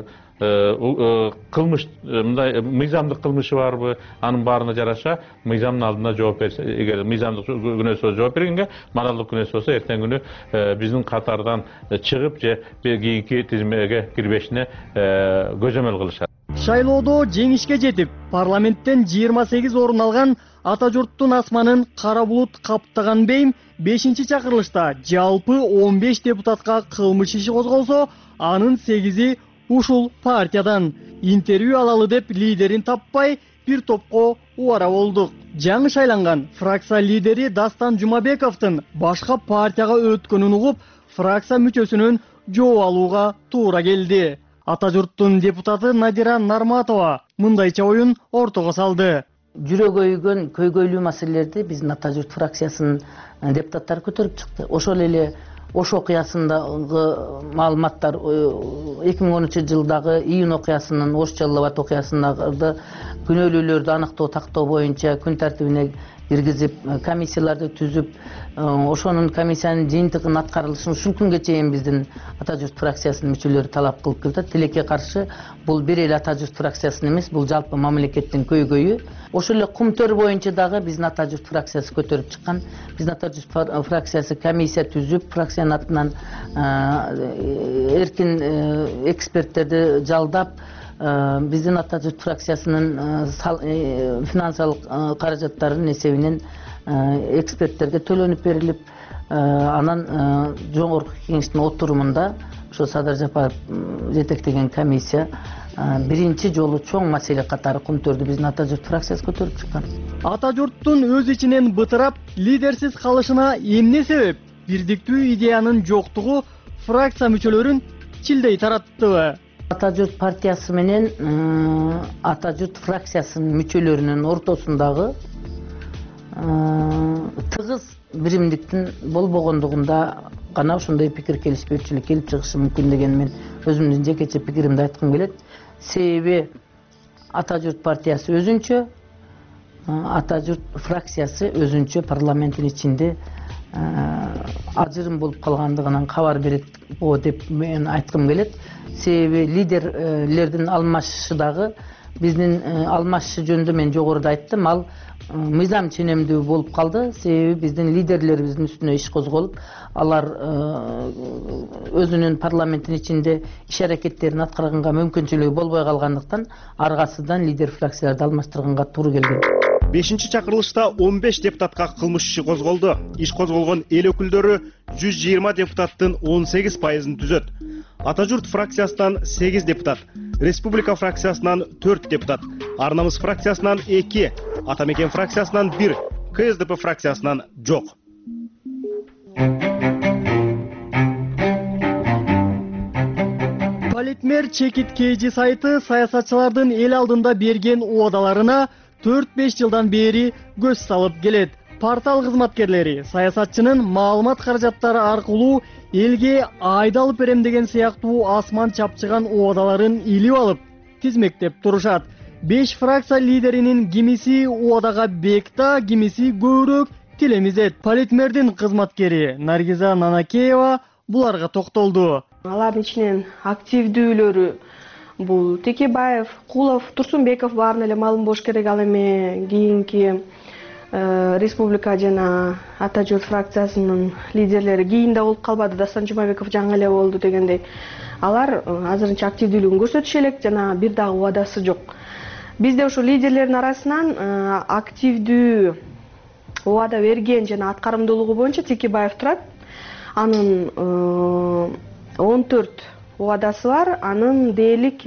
кылмыш, мындай мыйзамдык кылмышы барбы, анын баарына жараша мыйзамдын алдында жооп берсе, эгер мыйзамдык күнөөсү болсо жооп бергенге, моралдык күнөөсү болсо эртең күнү биздин катардан чыгып же кийинки тизмеге кирбешине көзөмөл кылышат. Шайлоодо жеңишке жетип, парламенттен 28 орун алган ата журттун асманын кара булут каптаган бейм 5-чакырылышта жалпы 15 депутатка кылмыш иши козголсо, анын 8-и ушул партиядан. Интервью алалы деп лидерин таппай, бир топко убара болдук. Жаңы шайланган фракция лидери Дастан Жумабековдун башка партияга өткөнүн угуп, фракция мүчөсүнөн жооп алууга туура келди. Ата журттун депутаты Надира Нарматова мындайча оюн ортого салды. Жүрөгө үйгөн көйгөйлүү маселелерди биздин ата журт фракциясынын депутаттары көтөрүп чыкты. Ошол эле Ош окуясындагы маалыматтар 2013 жылдагы июнь окуясынын Ош Жалал-Абад окуясындагы күнөөлүүлөрдү аныктоо тактоо боюнча күн тартибине киргизип, комиссияларды түзүп, ошонун комиссиянын жыйынтыгынын аткарылышын ушул күнгө чейин биздин ата журт фракциясынын мүчөлөрү талап кылып келатат. Тилекке каршы бул бир эле ата журт фракциясынын эмес, бул жалпы мамлекеттин көйгөйү. Ошол эле кумтөр боюнча дагы биздин ата журт фракциясы көтөрүп чыккан. Биздин ата журт фракциясы комиссия түзүп, фракциянын атынан эркин эксперттерди жалдап, биздин ата журт фракциясынын финансылык каражаттарынын эсебинен эксперттерге төлөнүп берилип, анан жогорку кеңештин отурумунда ошо Садыр Жапаров жетектеген комиссия биринчи жолу чоң маселе катары кумтөрдү биздин ата журт фракциясы көтөрүп чыккан. Ата журттун өз ичинен бытырап, лидерсиз калышына эмне себеп? Бирдиктүү идеянын жоктугу фракция мүчөлөрүн чилдей тараттыбы? Ата журт партиясы менен ата журт фракциясынын мүчөлөрүнүн ортосундагы тыгыз биримдиктин болбогондугунда гана ошондой пикир келишпөөчүлүк келип чыгышы мүмкүн деген мен өзүмдүн жекече пикиримди айткым келет. Себеби ата журт партиясы өзүнчө, ата журт фракциясы өзүнчө парламенттин ичинде ажырым болуп калгандыгынан кабар берет деп мен айткым келет. Себеби лидерлердин алмашышы дагы биздин алмашышы жөнүндө мен жогоруда айттым, ал мыйзам ченемдүү болуп калды. Себеби биздин лидерлерибиздин үстүнө иш козголуп, алар өзүнүн парламенттин ичинде иш аракеттерин аткарганга мүмкүнчүлүгү болбой калгандыктан аргасыздан лидер фракцияларды алмаштырганга туура келген. 5-чакырылышта 15 депутатка кылмыш иши козголду. Иш козголгон эл өкүлдөрү 120 депутаттын 18%-ын түзөт. Ата журт фракциясынан 8 депутат, Республика фракциясынан 4 депутат, Ар намыс фракциясынан 2, Ата мекен фракциясынан 1, КСДП фракциясынан жок. Политмер Чекит Кейжи сайты саясатчылардын эл алдында берген убадаларына 4-5 жылдан бери көз салып келет. портал кызматкерлери саясатчынын маалымат каражаттары аркылуу элге айдалып берем деген сыяктуу асман чапчыган убадаларын илип алып тизмектеп турушат. 5 фракция лидеринин кимиси убадага бекта, кимиси көбүрөөк тилемизет. Политмердин кызматкери Наргиза Нанакеева буларга токтолду. Алардын ичинен активдүүлөрү бул Текебаев, Кулов, Турсунбеков баарын эле маалым болуш керек. Ал эми кийинки республика жана Ата журт фракциясынын лидерлери кийинде болуп калбады. Дастан Жумабеков жаңы эле болду дегендей. Алар азырынча активдүүлүгүн көрсөтүшө элек жана бир дагы убадасы жок. Бизде ошо лидерлердин арасынан активдүү убада берген жана аткарымдуулугу боюнча Текебаев турат. Анын 14 убадасы бар. Анын дээрлик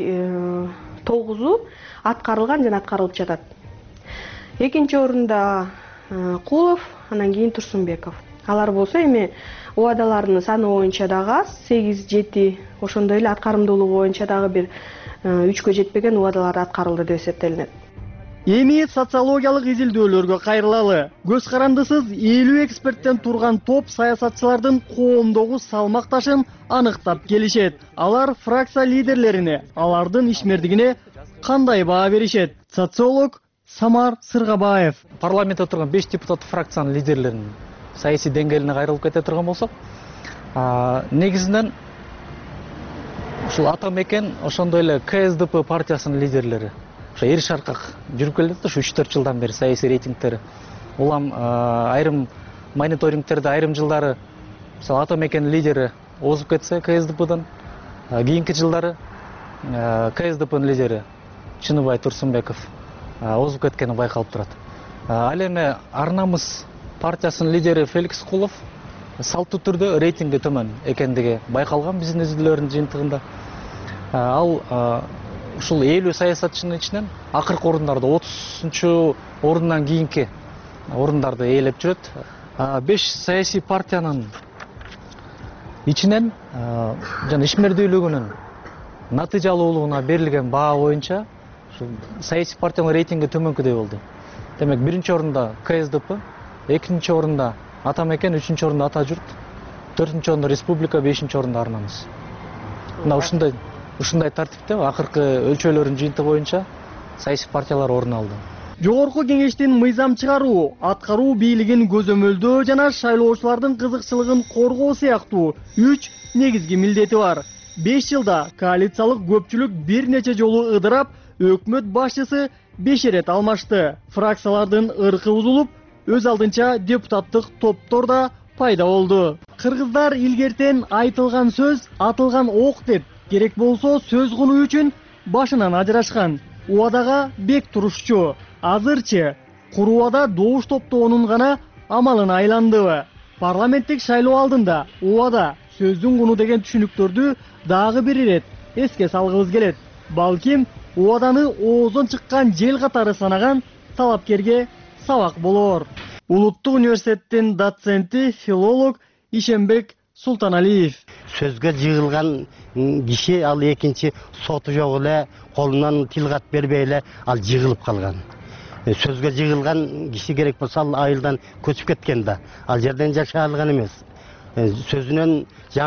9-у аткарылган жана аткарылып жатат. Экинчи орунда Кулов, анан кийин Турсунбеков. Алар болсо эми убадаларынын саны боюнча дагы аз, 8-7, ошондой эле аткарымдуулугу боюнча дагы бир 3кө жетпеген убадалар аткарылды деп эсептелинет. Эми социологиялык изилдөөлөргө кайрылалы. Көз карандысыз 50 эксперттен турган топ саясатчылардын коомдогу салмакташын аныктап келишет. Алар фракция лидерлерине, алардын ишмердигине кандай баа беришет? Социолог Самар Сыргабаев. Парламентте турган 5 депутат фракциянын лидерлеринин саясий деңгээлине кайрылып кете турган болсок, негизинен ушул Атамекен, ошондой эле КСДП партиясынын лидерлери ошо эр шаркак жүрүп келет, ушу 3-4 жылдан бери саясий рейтингтери. Улам айрым мониторингтерде айрым жылдары мисалы Атамекен лидери озуп кетсе КСДПдан, кийинки жылдары КСДПнын лидери Чыныбай Турсунбеков озуп кеткени байкалып турат. Ал эми Ар намыс партиясынын лидери Феликс Кулов салттуу түрдө рейтинги төмөн экендиги байкалган биздин изилдөөлөрдүн жыйынтыгында. Ал ушул 50 саясатчынын ичинен акыркы орундарда 30-чу орундан кийинки орундарды ээлеп жүрөт. 5 саясий партиянын ичинен жана ишмердүүлүгүнүн натыйжалуулугуна берилген баа боюнча саясий партиянын рейтинги төмөнкүдөй болду. Демек, биринчи орунда КСДП, экинчи орунда Атамекен, үчүнчү орунда Ата журт, төртүнчү орунда Республика, бешинчи орунда Ар намыс. Мына ушундай тартипте акыркы өлчөөлөрдүн жыйынтыгы боюнча саясий партиялар орун алды. Жогорку кеңештин мыйзам чыгаруу, аткаруу бийлигин көзөмөлдөө жана шайлоочулардын кызыкчылыгын коргоо сыяктуу 3 негизги милдети бар. 5 жылда коалициялык көпчүлүк бир нече жолу ыдырап, өкмөт башчысы 5 ирет алмашты. Фракциялардын ыркы бузулуп, өз алдынча депутаттык топтор да пайда болду. Кыргыздар илгертен айтылган сөз, атылган ок деп, керек болсо сөз кунуу үчүн башынан ажырашкан. Убадага бек турушчу. Азырчы курубада добуш топтоонун гана амалын айландыбы? Парламенттик шайлоо алдында убада, сөздүн куну деген түшүнүктөрдү дагы бир ирет эске салгыбыз келет. Балким убаданы оозон чыккан жел катары санаган талапкерге сабак болор. Улуттук университеттин доценти, филолог Ишенбек Султаналиев. Сөзгө жыгылган киши ал экинчи соту жок эле, колунан тил кат бербей эле ал жыгылып калган. Сөзгө жыгылган киши керек болсо ал айылдан көчүп кеткен да, ал жерден жашай алган эмес. Сөзүнөн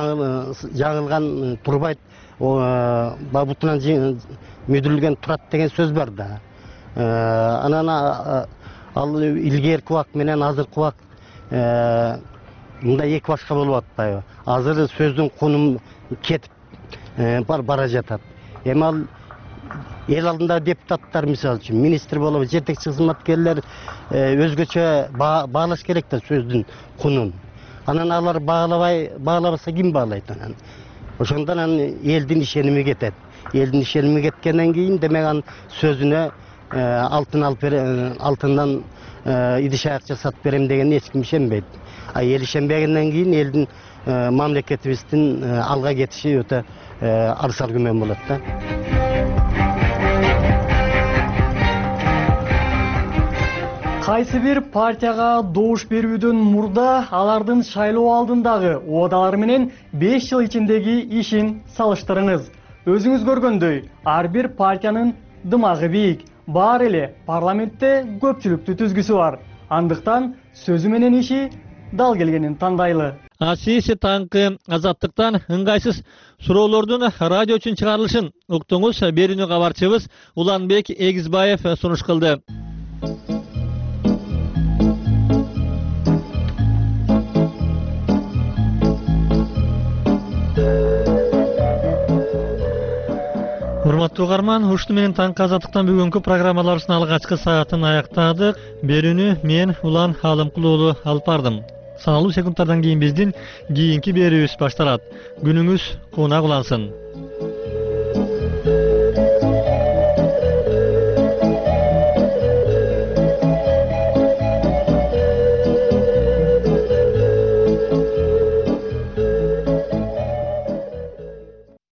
жаңылган турбайт, бабутунан мүдүрүлгөн турат деген сөз бар да. Анан ал илгерки убак менен азыркы убак мындай эки башка болуп атпайбы? Азыр сөздүн кунум кетип бара жатат. Эми ал эл алдындагы депутаттар, мисалы үчүн министр болобу, жетекчи кызматкерлер өзгөчө баалаш керек да сөздүн кунун. Анан алар баалабаса ким баалайт анан? Ошондон анан элдин ишеними кетет. Элдин ишеними кеткенден кийин демек анын сөзүнө алтындан идиш аяк жасап берем деген эч ким ишенбейт. Эл ишенбегенден кийин элдин мамлекетибиздин алга кетиши өтө арзан күмөн болот да. Кайсы бир партияга добуш берүүдөн мурда алардын шайлоо алдындагы убадалары менен 5 жыл ичиндеги ишин салыштырыңыз. Өзүңүз көргөндөй, ар бир партиянын дымагы бийик, баары эле парламентте көпчүлүктүү түзгүсү бар. Андыктан сөзү менен иши дал келгенин тандайлы. Асиси таңкы азаттыктан ыңгайсыз суроолордун радио үчүн чыгарылышын уктуңуз. Берүүнү кабарчыбыз Уланбек Эгизбаев сунуш кылды. Урматтуу угарман, ушуну менен таңкы азаттыктан бүгүнкү программаларыбыздын алгачкы саатын аяктадык. Берүүнү мен Улан Алымкул уулу алып бардым. Саналуу секундтардан кийин биздин кийинки берүүбүз башталат. Күнүңүз куунак улансын.